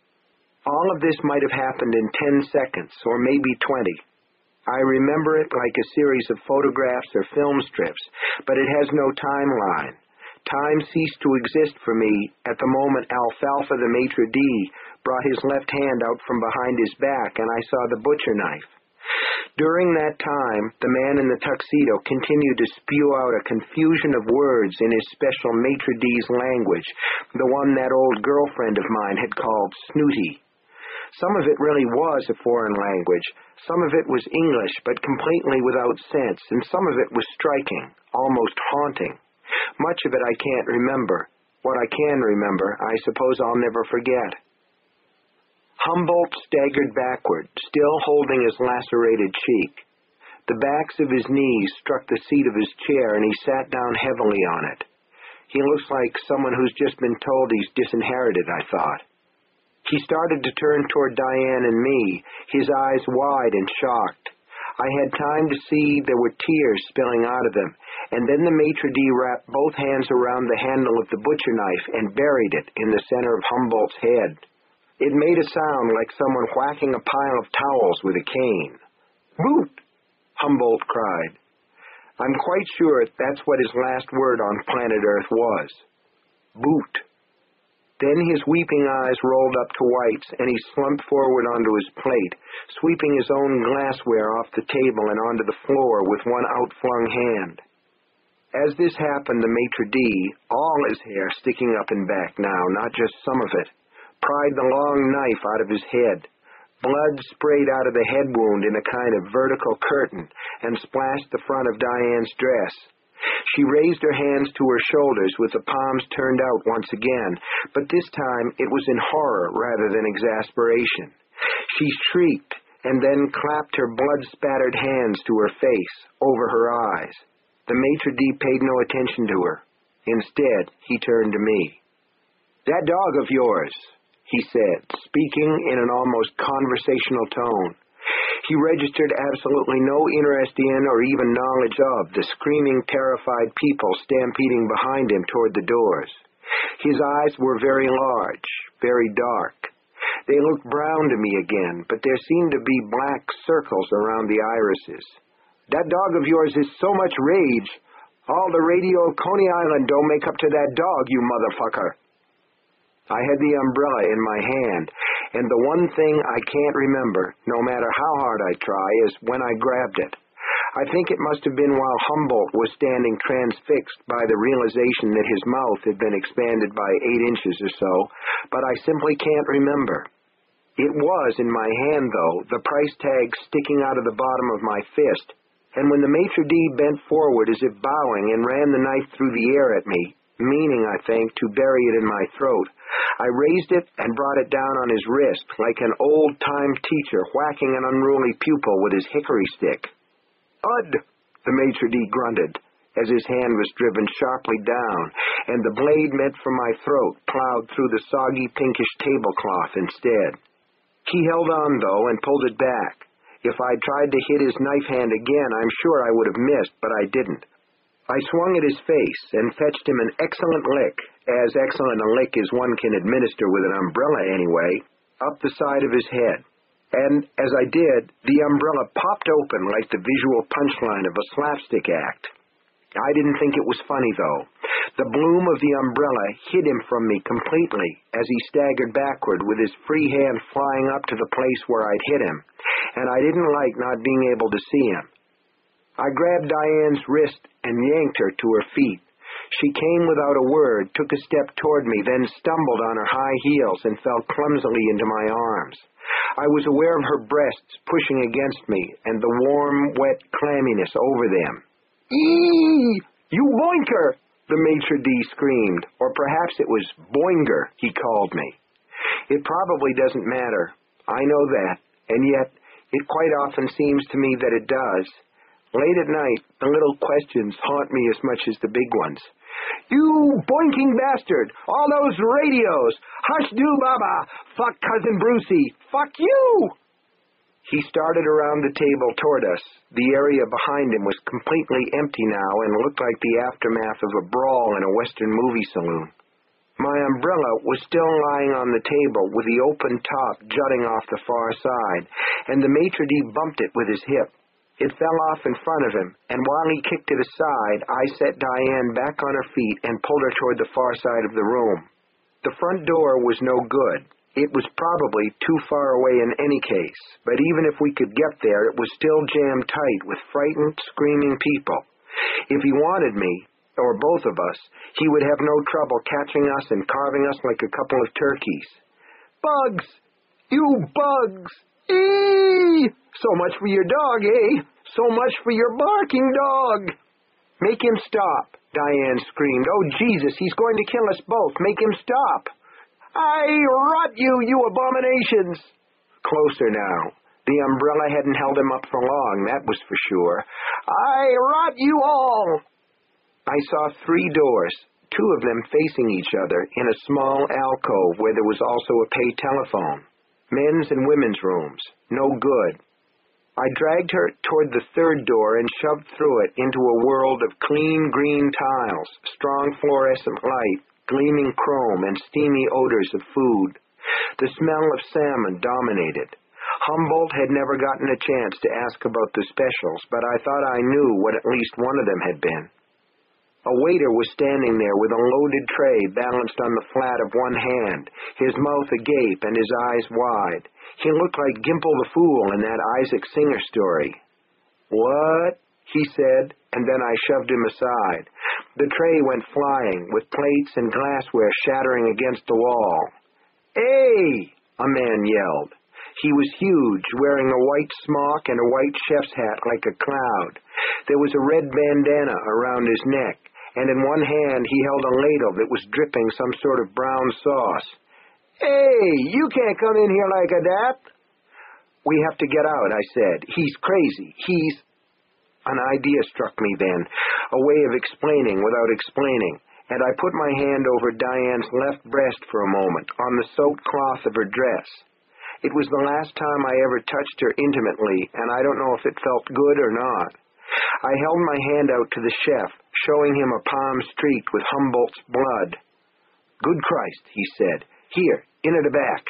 All of this might have happened in ten seconds, or maybe twenty. I remember it like a series of photographs or film strips, but it has no timeline. Time ceased to exist for me at the moment Alfalfa, the maitre d', brought his left hand out from behind his back, and I saw the butcher knife. During that time, the man in the tuxedo continued to spew out a confusion of words in his special maitre d's language, the one that old girlfriend of mine had called snooty. Some of it really was a foreign language. Some of it was English, but completely without sense, and some of it was striking, almost haunting. Much of it I can't remember. What I can remember, I suppose I'll never forget. Humboldt staggered backward, still holding his lacerated cheek. The backs of his knees struck the seat of his chair, and he sat down heavily on it. He looks like someone who's just been told he's disinherited, I thought. He started to turn toward Diane and me, his eyes wide and shocked. I had time to see there were tears spilling out of them, and then the maitre d' wrapped both hands around the handle of the butcher knife and buried it in the center of Humboldt's head. It made a sound like someone whacking a pile of towels with a cane. "Boot!" Humboldt cried. I'm quite sure that's what his last word on planet Earth was. Boot. Then his weeping eyes rolled up to White's, and he slumped forward onto his plate, sweeping his own glassware off the table and onto the floor with one outflung hand. As this happened, the maitre d', all his hair sticking up and back now, not just some of it, pried the long knife out of his head. Blood sprayed out of the head wound in a kind of vertical curtain and splashed the front of Diane's dress. She raised her hands to her shoulders with the palms turned out once again, but this time it was in horror rather than exasperation. She shrieked and then clapped her blood-spattered hands to her face, over her eyes. The maitre d' paid no attention to her. Instead, he turned to me. "That dog of yours," he said, speaking in an almost conversational tone. He registered absolutely no interest in or even knowledge of the screaming, terrified people stampeding behind him toward the doors. His eyes were very large, very dark. They looked brown to me again, but there seemed to be black circles around the irises. "That dog of yours is so much rage. All the radio of Coney Island don't make up to that dog, you motherfucker." I had the umbrella in my hand, and the one thing I can't remember, no matter how hard I try, is when I grabbed it. I think it must have been while Humboldt was standing transfixed by the realization that his mouth had been expanded by eight inches or so, but I simply can't remember. It was in my hand, though, the price tag sticking out of the bottom of my fist, and when the maitre d' bent forward as if bowing and ran the knife through the air at me, meaning, I think, to bury it in my throat, I raised it and brought it down on his wrist like an old-time teacher whacking an unruly pupil with his hickory stick. "Ud!" the maitre d' grunted. as his hand was driven sharply down, and the blade meant for my throat plowed through the soggy pinkish tablecloth instead. He held on, though, and pulled it back. If I'd tried to hit his knife hand again, I'm sure I would have missed, but I didn't. I swung at his face and fetched him an excellent lick, as excellent a lick as one can administer with an umbrella anyway, up the side of his head. And as I did, the umbrella popped open like the visual punchline of a slapstick act. I didn't think it was funny, though. The bloom of the umbrella hid him from me completely as he staggered backward with his free hand flying up to the place where I'd hit him, and I didn't like not being able to see him. I grabbed Diane's wrist and yanked her to her feet. She came without a word, took a step toward me, then stumbled on her high heels and fell clumsily into my arms. I was aware of her breasts pushing against me and the warm, wet clamminess over them. "Eee! You boinker!" the maitre d' screamed, or perhaps it was boinger he called me. It probably doesn't matter. I know that, and yet it quite often seems to me that it does. Late at night, the little questions haunt me as much as the big ones. "You boinking bastard! All those radios! Hush do baba! Fuck Cousin Brucey! Fuck you!" He started around the table toward us. The area behind him was completely empty now and looked like the aftermath of a brawl in a Western movie saloon. My umbrella was still lying on the table with the open top jutting off the far side, and the maitre d' bumped it with his hip. It fell off in front of him, and while he kicked it aside, I set Diane back on her feet and pulled her toward the far side of the room. The front door was no good. It was probably too far away in any case, but even if we could get there, it was still jammed tight with frightened, screaming people. If he wanted me, or both of us, he would have no trouble catching us and carving us like a couple of turkeys. "Bugs! You bugs! Eee! So much for your dog, eh? So much for your barking dog!" "Make him stop!" Diane screamed. "Oh, Jesus, he's going to kill us both. Make him stop!" "I rot you, you abominations!" Closer now. The umbrella hadn't held him up for long, that was for sure. "I rot you all!" I saw three doors, two of them facing each other, in a small alcove where there was also a pay telephone. Men's and women's rooms. No good. I dragged her toward the third door and shoved through it into a world of clean green tiles, strong fluorescent light, gleaming chrome, and steamy odors of food. The smell of salmon dominated. Humboldt had never gotten a chance to ask about the specials, but I thought I knew what at least one of them had been. A waiter was standing there with a loaded tray balanced on the flat of one hand, his mouth agape and his eyes wide. He looked like Gimple the Fool in that Isaac Singer story. "What?" he said, and then I shoved him aside. The tray went flying, with plates and glassware shattering against the wall. "Hey!" a man yelled. He was huge, wearing a white smock and a white chef's hat like a cloud. There was a red bandana around his neck, and in one hand he held a ladle that was dripping some sort of brown sauce. "Hey, you can't come in here like that." "We have to get out," I said. "He's crazy. He's—" An idea struck me then, a way of explaining without explaining, and I put my hand over Diane's left breast for a moment, on the soaked cloth of her dress. It was the last time I ever touched her intimately, and I don't know if it felt good or not. I held my hand out to the chef, showing him a palm streaked with Humboldt's blood. "Good Christ," he said. "Here, into the back."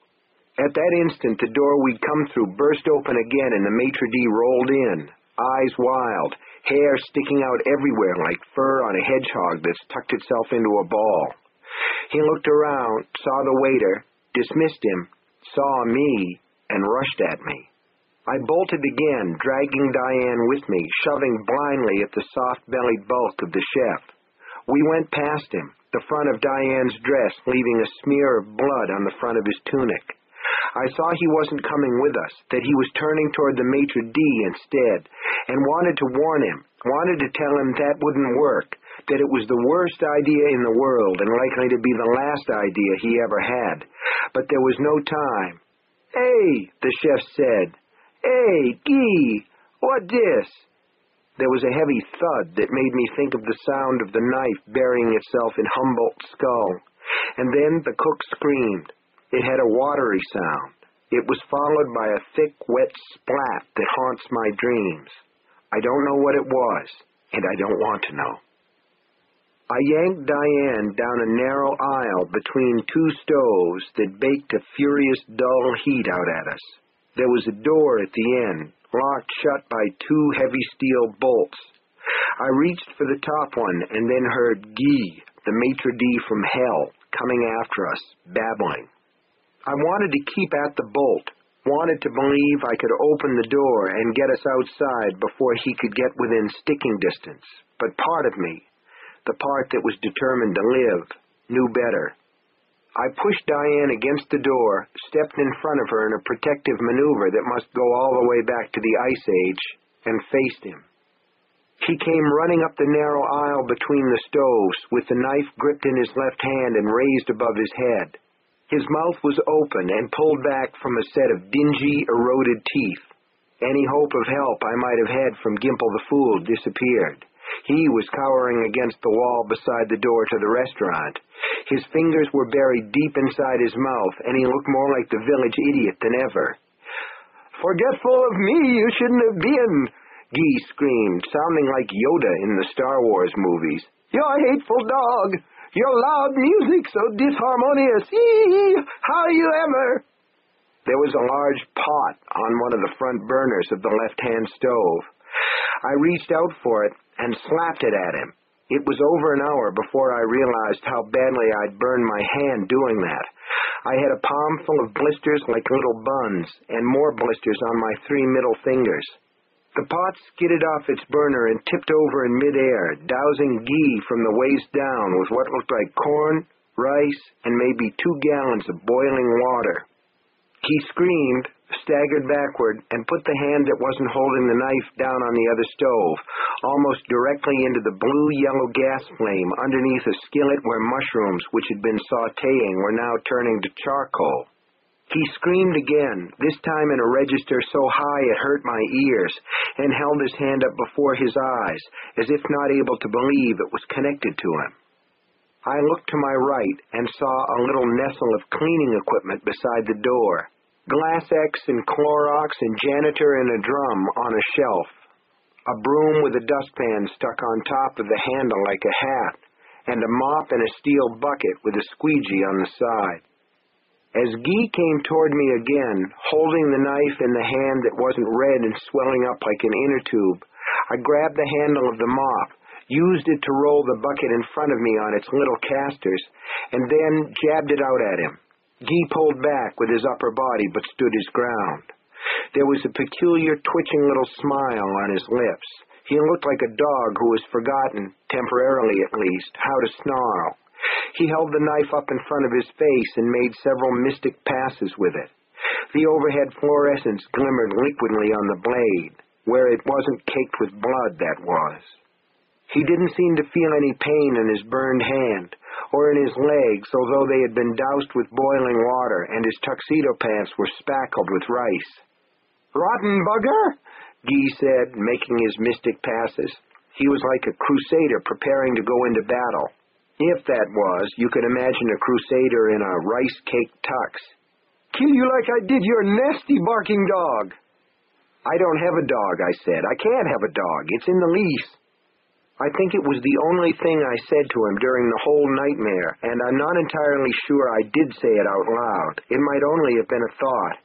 At that instant, the door we'd come through burst open again, and the maitre d' rolled in, eyes wild, hair sticking out everywhere like fur on a hedgehog that's tucked itself into a ball. He looked around, saw the waiter, dismissed him, saw me, and rushed at me. I bolted again, dragging Diane with me, shoving blindly at the soft-bellied bulk of the chef. We went past him, the front of Diane's dress leaving a smear of blood on the front of his tunic. I saw he wasn't coming with us, that he was turning toward the maitre d' instead, and wanted to warn him, wanted to tell him that wouldn't work, that it was the worst idea in the world and likely to be the last idea he ever had. But there was no time. "Hey," the chef said. "Hey, Guy, what dis?" There was a heavy thud that made me think of the sound of the knife burying itself in Humboldt's skull. And then the cook screamed. It had a watery sound. It was followed by a thick, wet splat that haunts my dreams. I don't know what it was, and I don't want to know. I yanked Diane down a narrow aisle between two stoves that baked a furious, dull heat out at us. There was a door at the end, locked shut by two heavy steel bolts. I reached for the top one and then heard Guy, the maitre d' from hell, coming after us, babbling. I wanted to keep at the bolt, wanted to believe I could open the door and get us outside before he could get within sticking distance. But part of me, the part that was determined to live, knew better. I pushed Diane against the door, stepped in front of her in a protective maneuver that must go all the way back to the Ice Age, and faced him. He came running up the narrow aisle between the stoves, with the knife gripped in his left hand and raised above his head. His mouth was open and pulled back from a set of dingy, eroded teeth. Any hope of help I might have had from Gimple the Fool disappeared. He was cowering against the wall beside the door to the restaurant. His fingers were buried deep inside his mouth, and he looked more like the village idiot than ever. "Forgetful of me, you shouldn't have been," Guy screamed, sounding like Yoda in the Star Wars movies. "You're a hateful dog. Your loud music so disharmonious. Eee, how you ever?" There was a large pot on one of the front burners of the left-hand stove. I reached out for it and slapped it at him. It was over an hour before I realized how badly I'd burned my hand doing that. I had a palm full of blisters like little buns, and more blisters on my three middle fingers. The pot skidded off its burner and tipped over in midair, dousing Guy from the waist down with what looked like corn, rice, and maybe two gallons of boiling water. He screamed, staggered backward, and put the hand that wasn't holding the knife down on the other stove, almost directly into the blue-yellow gas flame underneath a skillet where mushrooms, which had been sautéing, were now turning to charcoal. He screamed again, this time in a register so high it hurt my ears, and held his hand up before his eyes, as if not able to believe it was connected to him. I looked to my right and saw a little nestle of cleaning equipment beside the door. Glass-X and Clorox and janitor in a drum on a shelf. A broom with a dustpan stuck on top of the handle like a hat, and a mop and a steel bucket with a squeegee on the side. As Guy came toward me again, holding the knife in the hand that wasn't red and swelling up like an inner tube, I grabbed the handle of the mop, used it to roll the bucket in front of me on its little casters, and then jabbed it out at him. Guy pulled back with his upper body but stood his ground. There was a peculiar twitching little smile on his lips. He looked like a dog who has forgotten, temporarily at least, how to snarl. He held the knife up in front of his face and made several mystic passes with it. The overhead fluorescence glimmered liquidly on the blade, where it wasn't caked with blood, that was. He didn't seem to feel any pain in his burned hand, or in his legs, although they had been doused with boiling water, and his tuxedo pants were spackled with rice. "Rotten bugger," Guy said, making his mystic passes. He was like a crusader preparing to go into battle. If that was, you could imagine a crusader in a rice-cake tux. "Kill you like I did your nasty barking dog." "I don't have a dog," I said. "I can't have a dog. It's in the lease." I think it was the only thing I said to him during the whole nightmare, and I'm not entirely sure I did say it out loud. It might only have been a thought.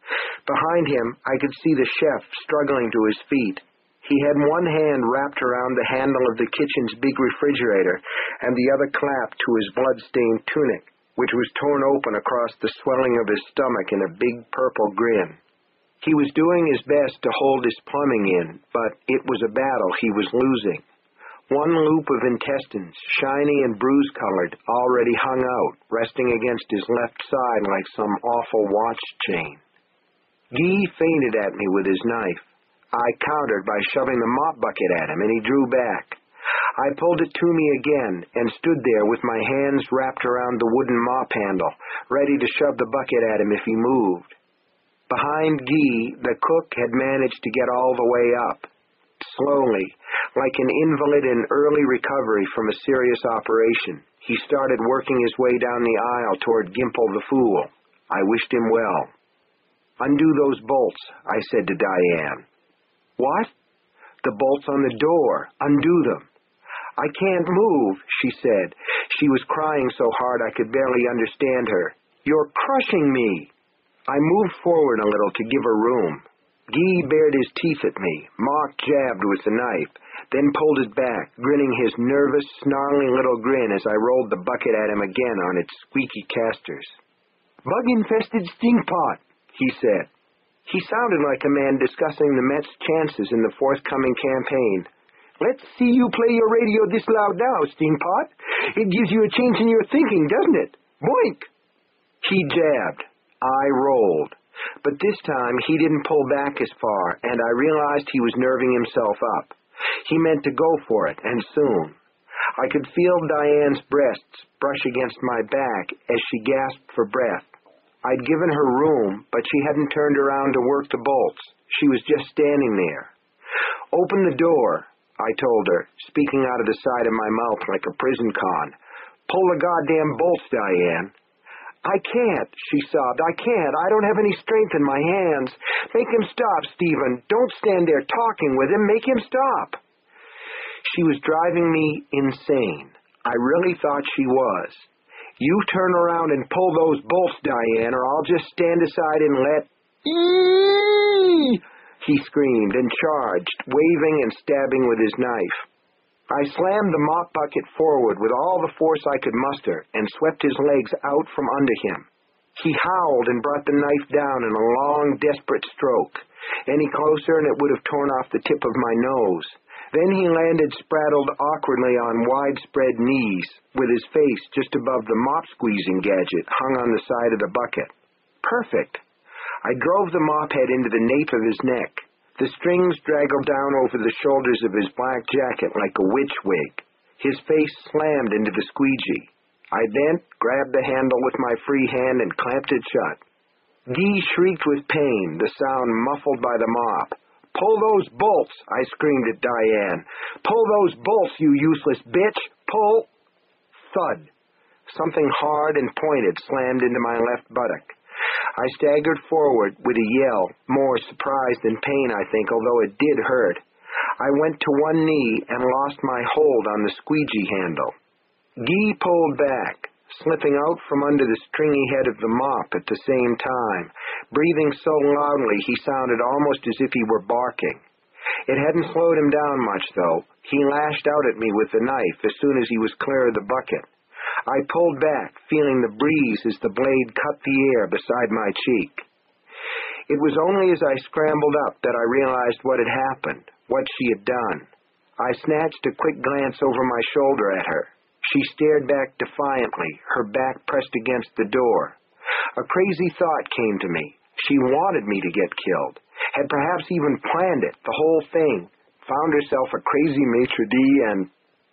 Behind him, I could see the chef struggling to his feet. He had one hand wrapped around the handle of the kitchen's big refrigerator, and the other clapped to his blood-stained tunic, which was torn open across the swelling of his stomach in a big purple grin. He was doing his best to hold his plumbing in, but it was a battle he was losing. One loop of intestines, shiny and bruise-colored, already hung out, resting against his left side like some awful watch chain. Guy feinted at me with his knife. I countered by shoving the mop bucket at him, and he drew back. I pulled it to me again and stood there with my hands wrapped around the wooden mop handle, ready to shove the bucket at him if he moved. Behind Guy, the cook had managed to get all the way up. Slowly, Like an invalid in early recovery from a serious operation, he started working his way down the aisle toward Gimple the Fool. I wished him well. "Undo those bolts," I said to Diane. "What?" "The bolts on the door. Undo them." "I can't move," she said. She was crying so hard I could barely understand her. "You're crushing me." I moved forward a little to give her room. Guy bared his teeth at me, Mock jabbed with the knife, then pulled it back, grinning his nervous, snarling little grin as I rolled the bucket at him again on its squeaky casters. "Bug-infested stinkpot," he said. He sounded like a man discussing the Mets' chances in the forthcoming campaign. "Let's see you play your radio this loud now, stinkpot. It gives you a change in your thinking, doesn't it? Boink!" He jabbed. I rolled. But this time he didn't pull back as far, and I realized he was nerving himself up. He meant to go for it, and soon. I could feel Diane's breasts brush against my back as she gasped for breath. I'd given her room, but she hadn't turned around to work the bolts. She was just standing there. "Open the door," I told her, speaking out of the side of my mouth like a prison con. "Pull the goddamn bolts, Diane." "I can't," she sobbed. "I can't. I don't have any strength in my hands. Make him stop, Stephen. Don't stand there talking with him. Make him stop." She was driving me insane. I really thought she was. "You turn around and pull those bolts, Diane, or I'll just stand aside and let—" "Eeeeee!" he screamed and charged, waving and stabbing with his knife. I slammed the mop bucket forward with all the force I could muster and swept his legs out from under him. He howled and brought the knife down in a long, desperate stroke. Any closer and it would have torn off the tip of my nose. Then he landed spraddled awkwardly on widespread knees, with his face just above the mop-squeezing gadget hung on the side of the bucket. Perfect. I drove the mop head into the nape of his neck. The strings draggled down over the shoulders of his black jacket like a witch wig. His face slammed into the squeegee. I bent, grabbed the handle with my free hand, and clamped it shut. Guy shrieked with pain, the sound muffled by the mop. "Pull those bolts," I screamed at Diane. "Pull those bolts, you useless bitch! Pull—" Thud. Something hard and pointed slammed into my left buttock. I staggered forward with a yell, more surprise than pain, I think, although it did hurt. I went to one knee and lost my hold on the squeegee handle. Guy pulled back, slipping out from under the stringy head of the mop at the same time. Breathing so loudly he sounded almost as if he were barking. It hadn't slowed him down much, though. He lashed out at me with the knife as soon as he was clear of the bucket. I pulled back, feeling the breeze as the blade cut the air beside my cheek. It was only as I scrambled up that I realized what had happened, what she had done. I snatched a quick glance over my shoulder at her. She stared back defiantly, her back pressed against the door. A crazy thought came to me. She wanted me to get killed, had perhaps even planned it, the whole thing, found herself a crazy maitre d' and...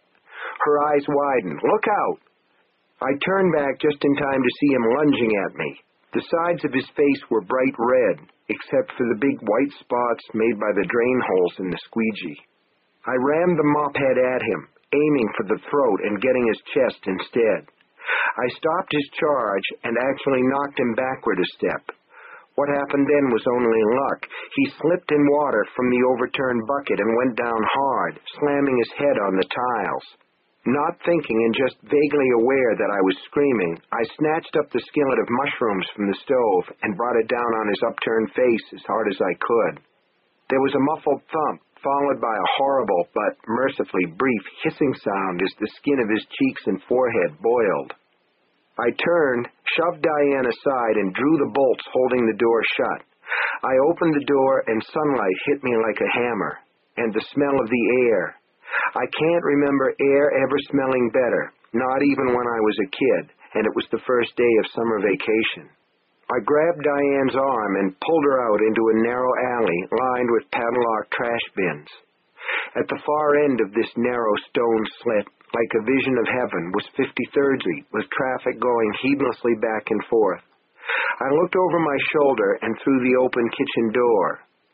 Her eyes widened. "Look out!" I turned back just in time to see him lunging at me. The sides of his face were bright red, except for the big white spots made by the drain holes in the squeegee. I rammed the mop head at him, aiming for the throat and getting his chest instead. I stopped his charge and actually knocked him backward a step. What happened then was only luck. He slipped in water from the overturned bucket and went down hard, slamming his head on the tiles. Not thinking and just vaguely aware that I was screaming, I snatched up the skillet of mushrooms from the stove and brought it down on his upturned face as hard as I could. There was a muffled thump, followed by a horrible but mercifully brief hissing sound as the skin of his cheeks and forehead boiled. I turned, shoved Diane aside, and drew the bolts holding the door shut. I opened the door and sunlight hit me like a hammer, and the smell of the air. I can't remember air ever smelling better, not even when I was a kid, and it was the first day of summer vacation. I grabbed Diane's arm and pulled her out into a narrow alley lined with padlocked trash bins. At the far end of this narrow stone slit, like a vision of heaven, was fifty-third Street, with traffic going heedlessly back and forth. I looked over my shoulder and through the open kitchen door.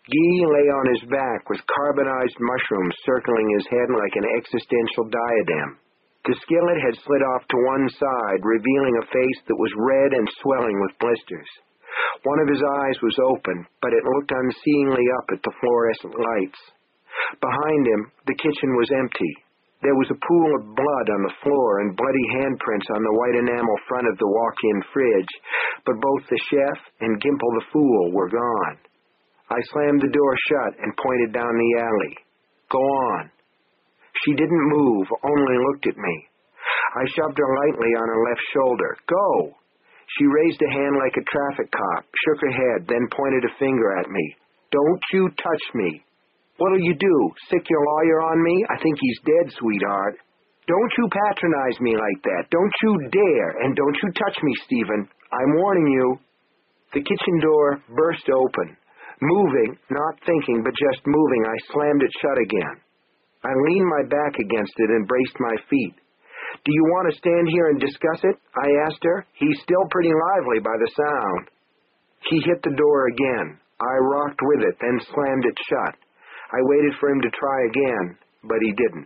Guy lay on his back with carbonized mushrooms circling his head like an existential diadem. The skillet had slid off to one side, revealing a face that was red and swelling with blisters. One of his eyes was open, but it looked unseeingly up at the fluorescent lights. Behind him, the kitchen was empty. There was a pool of blood on the floor and bloody handprints on the white enamel front of the walk-in fridge, but both the chef and Gimple the Fool were gone. I slammed the door shut and pointed down the alley. Go on. She didn't move, only looked at me. I shoved her lightly on her left shoulder. Go! She raised a hand like a traffic cop, shook her head, then pointed a finger at me. Don't you touch me. What'll you do? Sick your lawyer on me? I think he's dead, sweetheart. Don't you patronize me like that. Don't you dare. And don't you touch me, Stephen. I'm warning you. The kitchen door burst open. Moving, not thinking, but just moving, I slammed it shut again. I leaned my back against it and braced my feet. Do you want to stand here and discuss it? I asked her. He's still pretty lively by the sound. He hit the door again. I rocked with it, then slammed it shut. I waited for him to try again, but he didn't.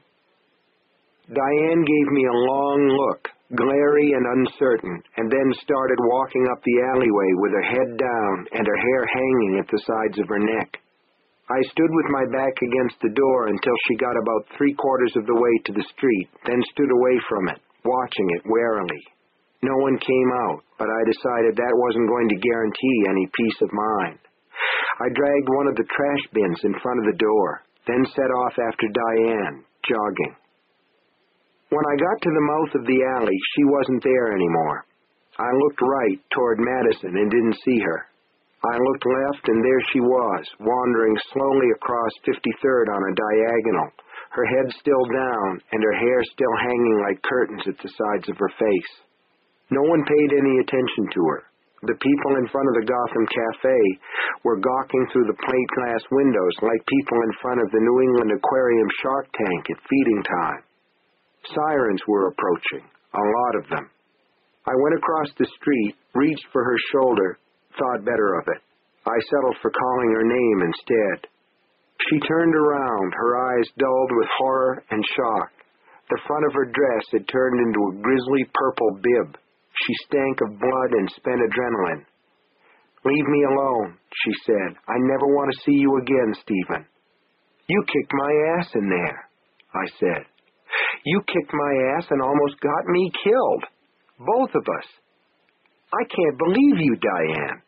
Diane gave me a long look, glary and uncertain, and then started walking up the alleyway with her head down and her hair hanging at the sides of her neck. I stood with my back against the door until she got about three-quarters of the way to the street, then stood away from it, watching it warily. No one came out, but I decided that wasn't going to guarantee any peace of mind. I dragged one of the trash bins in front of the door, then set off after Diane, jogging. When I got to the mouth of the alley, she wasn't there anymore. I looked right toward Madison and didn't see her. I looked left, and there she was, wandering slowly across fifty-third on a diagonal, her head still down and her hair still hanging like curtains at the sides of her face. No one paid any attention to her. The people in front of the Gotham Cafe were gawking through the plate glass windows like people in front of the New England Aquarium Shark Tank at feeding time. Sirens were approaching, a lot of them. I went across the street, reached for her shoulder, thought better of it. I settled for calling her name instead. She turned around, her eyes dulled with horror and shock. The front of her dress had turned into a grisly purple bib. She stank of blood and spent adrenaline. Leave me alone, she said. I never want to see you again, Stephen. You kicked my ass in there, I said. You kicked my ass and almost got me killed. Both of us. I can't believe you, Diane.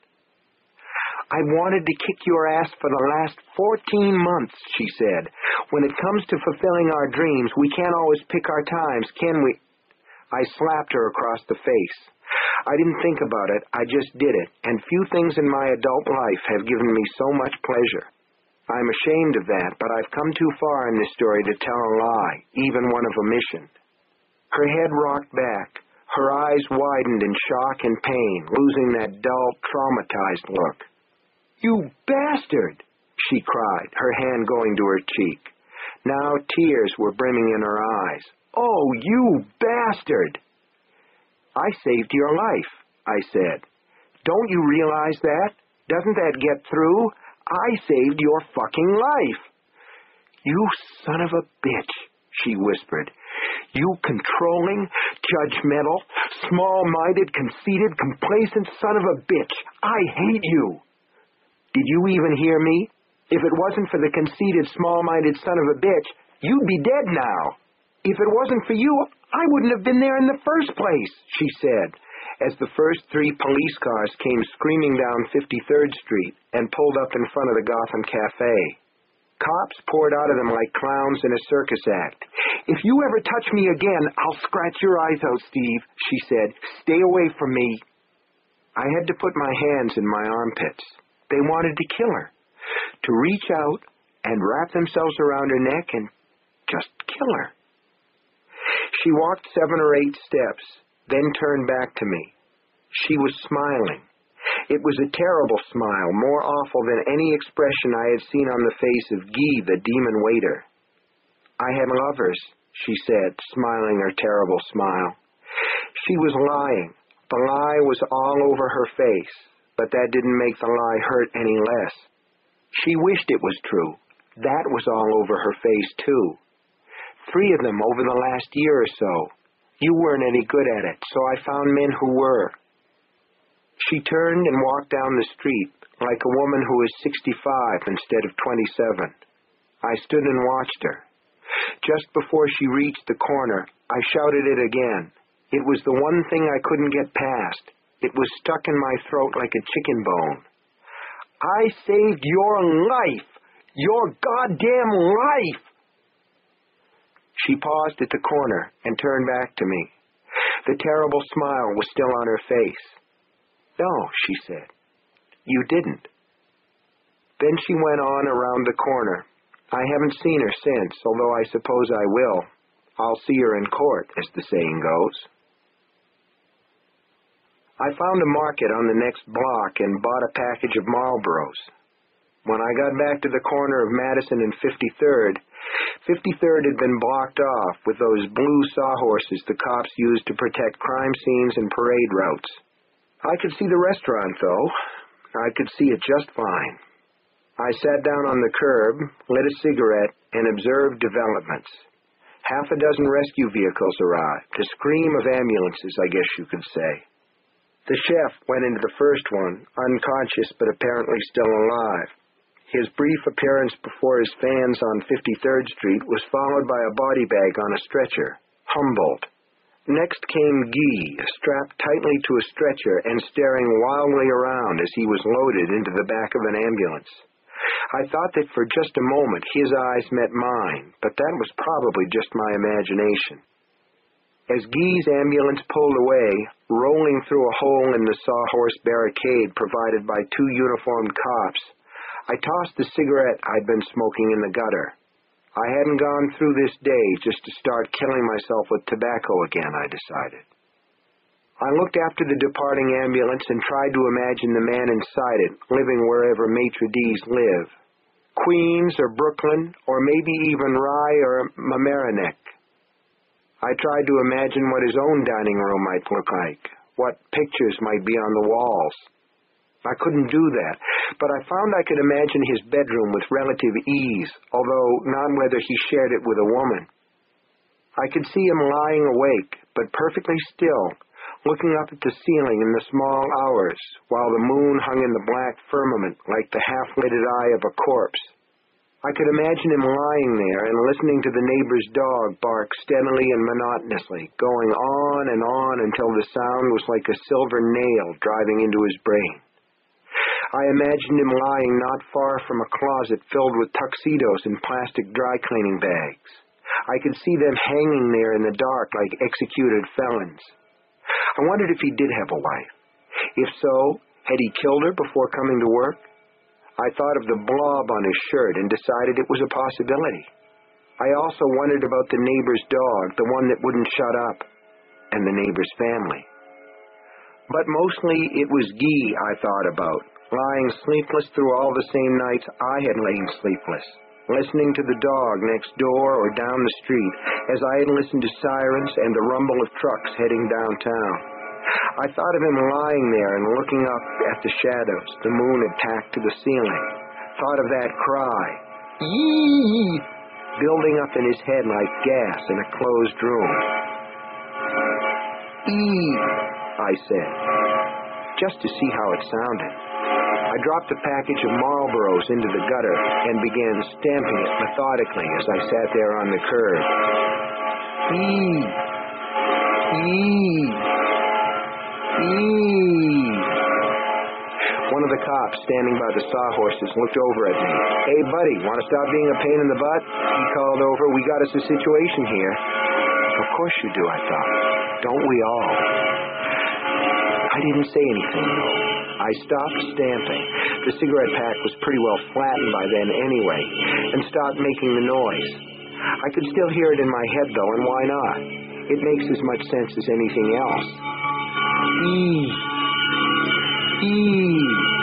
I wanted to kick your ass for the last fourteen months, she said. When it comes to fulfilling our dreams, we can't always pick our times, can we? I slapped her across the face. I didn't think about it, I just did it, and few things in my adult life have given me so much pleasure. I'm ashamed of that, but I've come too far in this story to tell a lie, even one of omission. Her head rocked back. Her eyes widened in shock and pain, losing that dull, traumatized look. You bastard! She cried, her hand going to her cheek. Now tears were brimming in her eyes. Oh, you bastard! I saved your life, I said. Don't you realize that? Doesn't that get through? I saved your fucking life. You son of a bitch, she whispered. You controlling, judgmental, small-minded, conceited, complacent son of a bitch. I hate you. Did you even hear me? If it wasn't for the conceited, small-minded son of a bitch, you'd be dead now. If it wasn't for you, I wouldn't have been there in the first place, she said, as the first three police cars came screaming down fifty-third Street and pulled up in front of the Gotham Cafe. Cops poured out of them like clowns in a circus act. If you ever touch me again, I'll scratch your eyes out, Steve, she said. Stay away from me. I had to put my hands in my armpits. They wanted to kill her, to reach out and wrap themselves around her neck and just kill her. She walked seven or eight steps, then turned back to me. She was smiling. It was a terrible smile, more awful than any expression I had seen on the face of Guy, the demon waiter. I had lovers, she said, smiling her terrible smile. She was lying. The lie was all over her face, but that didn't make the lie hurt any less. She wished it was true. That was all over her face, too. Three of them over the last year or so. You weren't any good at it, so I found men who were. She turned and walked down the street like a woman who is sixty-five instead of twenty-seven. I stood and watched her. Just before she reached the corner, I shouted it again. It was the one thing I couldn't get past. It was stuck in my throat like a chicken bone. I saved your life! Your goddamn life! She paused at the corner and turned back to me. The terrible smile was still on her face. No, she said. You didn't. Then she went on around the corner. I haven't seen her since, although I suppose I will. I'll see her in court, as the saying goes. I found a market on the next block and bought a package of Marlboros. When I got back to the corner of Madison and fifty-third, fifty-third had been blocked off with those blue sawhorses the cops used to protect crime scenes and parade routes. I could see the restaurant, though. I could see it just fine. I sat down on the curb, lit a cigarette, and observed developments. Half a dozen rescue vehicles arrived, a scream of ambulances, I guess you could say. The chef went into the first one, unconscious but apparently still alive. His brief appearance before his fans on fifty-third Street was followed by a body bag on a stretcher, Humboldt. Next came Guy, strapped tightly to a stretcher and staring wildly around as he was loaded into the back of an ambulance. I thought that for just a moment his eyes met mine, but that was probably just my imagination. As Guy's ambulance pulled away, rolling through a hole in the sawhorse barricade provided by two uniformed cops, I tossed the cigarette I'd been smoking in the gutter. I hadn't gone through this day just to start killing myself with tobacco again, I decided. I looked after the departing ambulance and tried to imagine the man inside it, living wherever maitre d's live. Queens or Brooklyn, or maybe even Rye or Mamaroneck. I tried to imagine what his own dining room might look like, what pictures might be on the walls. I couldn't do that, but I found I could imagine his bedroom with relative ease, although not whether he shared it with a woman. I could see him lying awake, but perfectly still, looking up at the ceiling in the small hours, while the moon hung in the black firmament like the half-lidded eye of a corpse. I could imagine him lying there and listening to the neighbor's dog bark steadily and monotonously, going on and on until the sound was like a silver nail driving into his brain. I imagined him lying not far from a closet filled with tuxedos and plastic dry cleaning bags. I could see them hanging there in the dark like executed felons. I wondered if he did have a wife. If so, had he killed her before coming to work? I thought of the blob on his shirt and decided it was a possibility. I also wondered about the neighbor's dog, the one that wouldn't shut up, and the neighbor's family. But mostly it was Guy I thought about, lying sleepless through all the same nights I had lain sleepless, listening to the dog next door or down the street as I had listened to sirens and the rumble of trucks heading downtown. I thought of him lying there and looking up at the shadows the moon had packed to the ceiling, thought of that cry, "Yee!" building up in his head like gas in a closed room. "Ee!" I said, just to see how it sounded. I dropped a package of Marlboros into the gutter and began stamping it methodically as I sat there on the curb. Ee! Ee! Ee! One of the cops standing by the sawhorses looked over at me. "Hey, buddy, want to stop being a pain in the butt?" He called over. "We got us a situation here." Of course you do, I thought. Don't we all? I didn't say anything, though. I stopped stamping. The cigarette pack was pretty well flattened by then anyway, and stopped making the noise. I could still hear it in my head, though, and why not? It makes as much sense as anything else. Ee! Ee!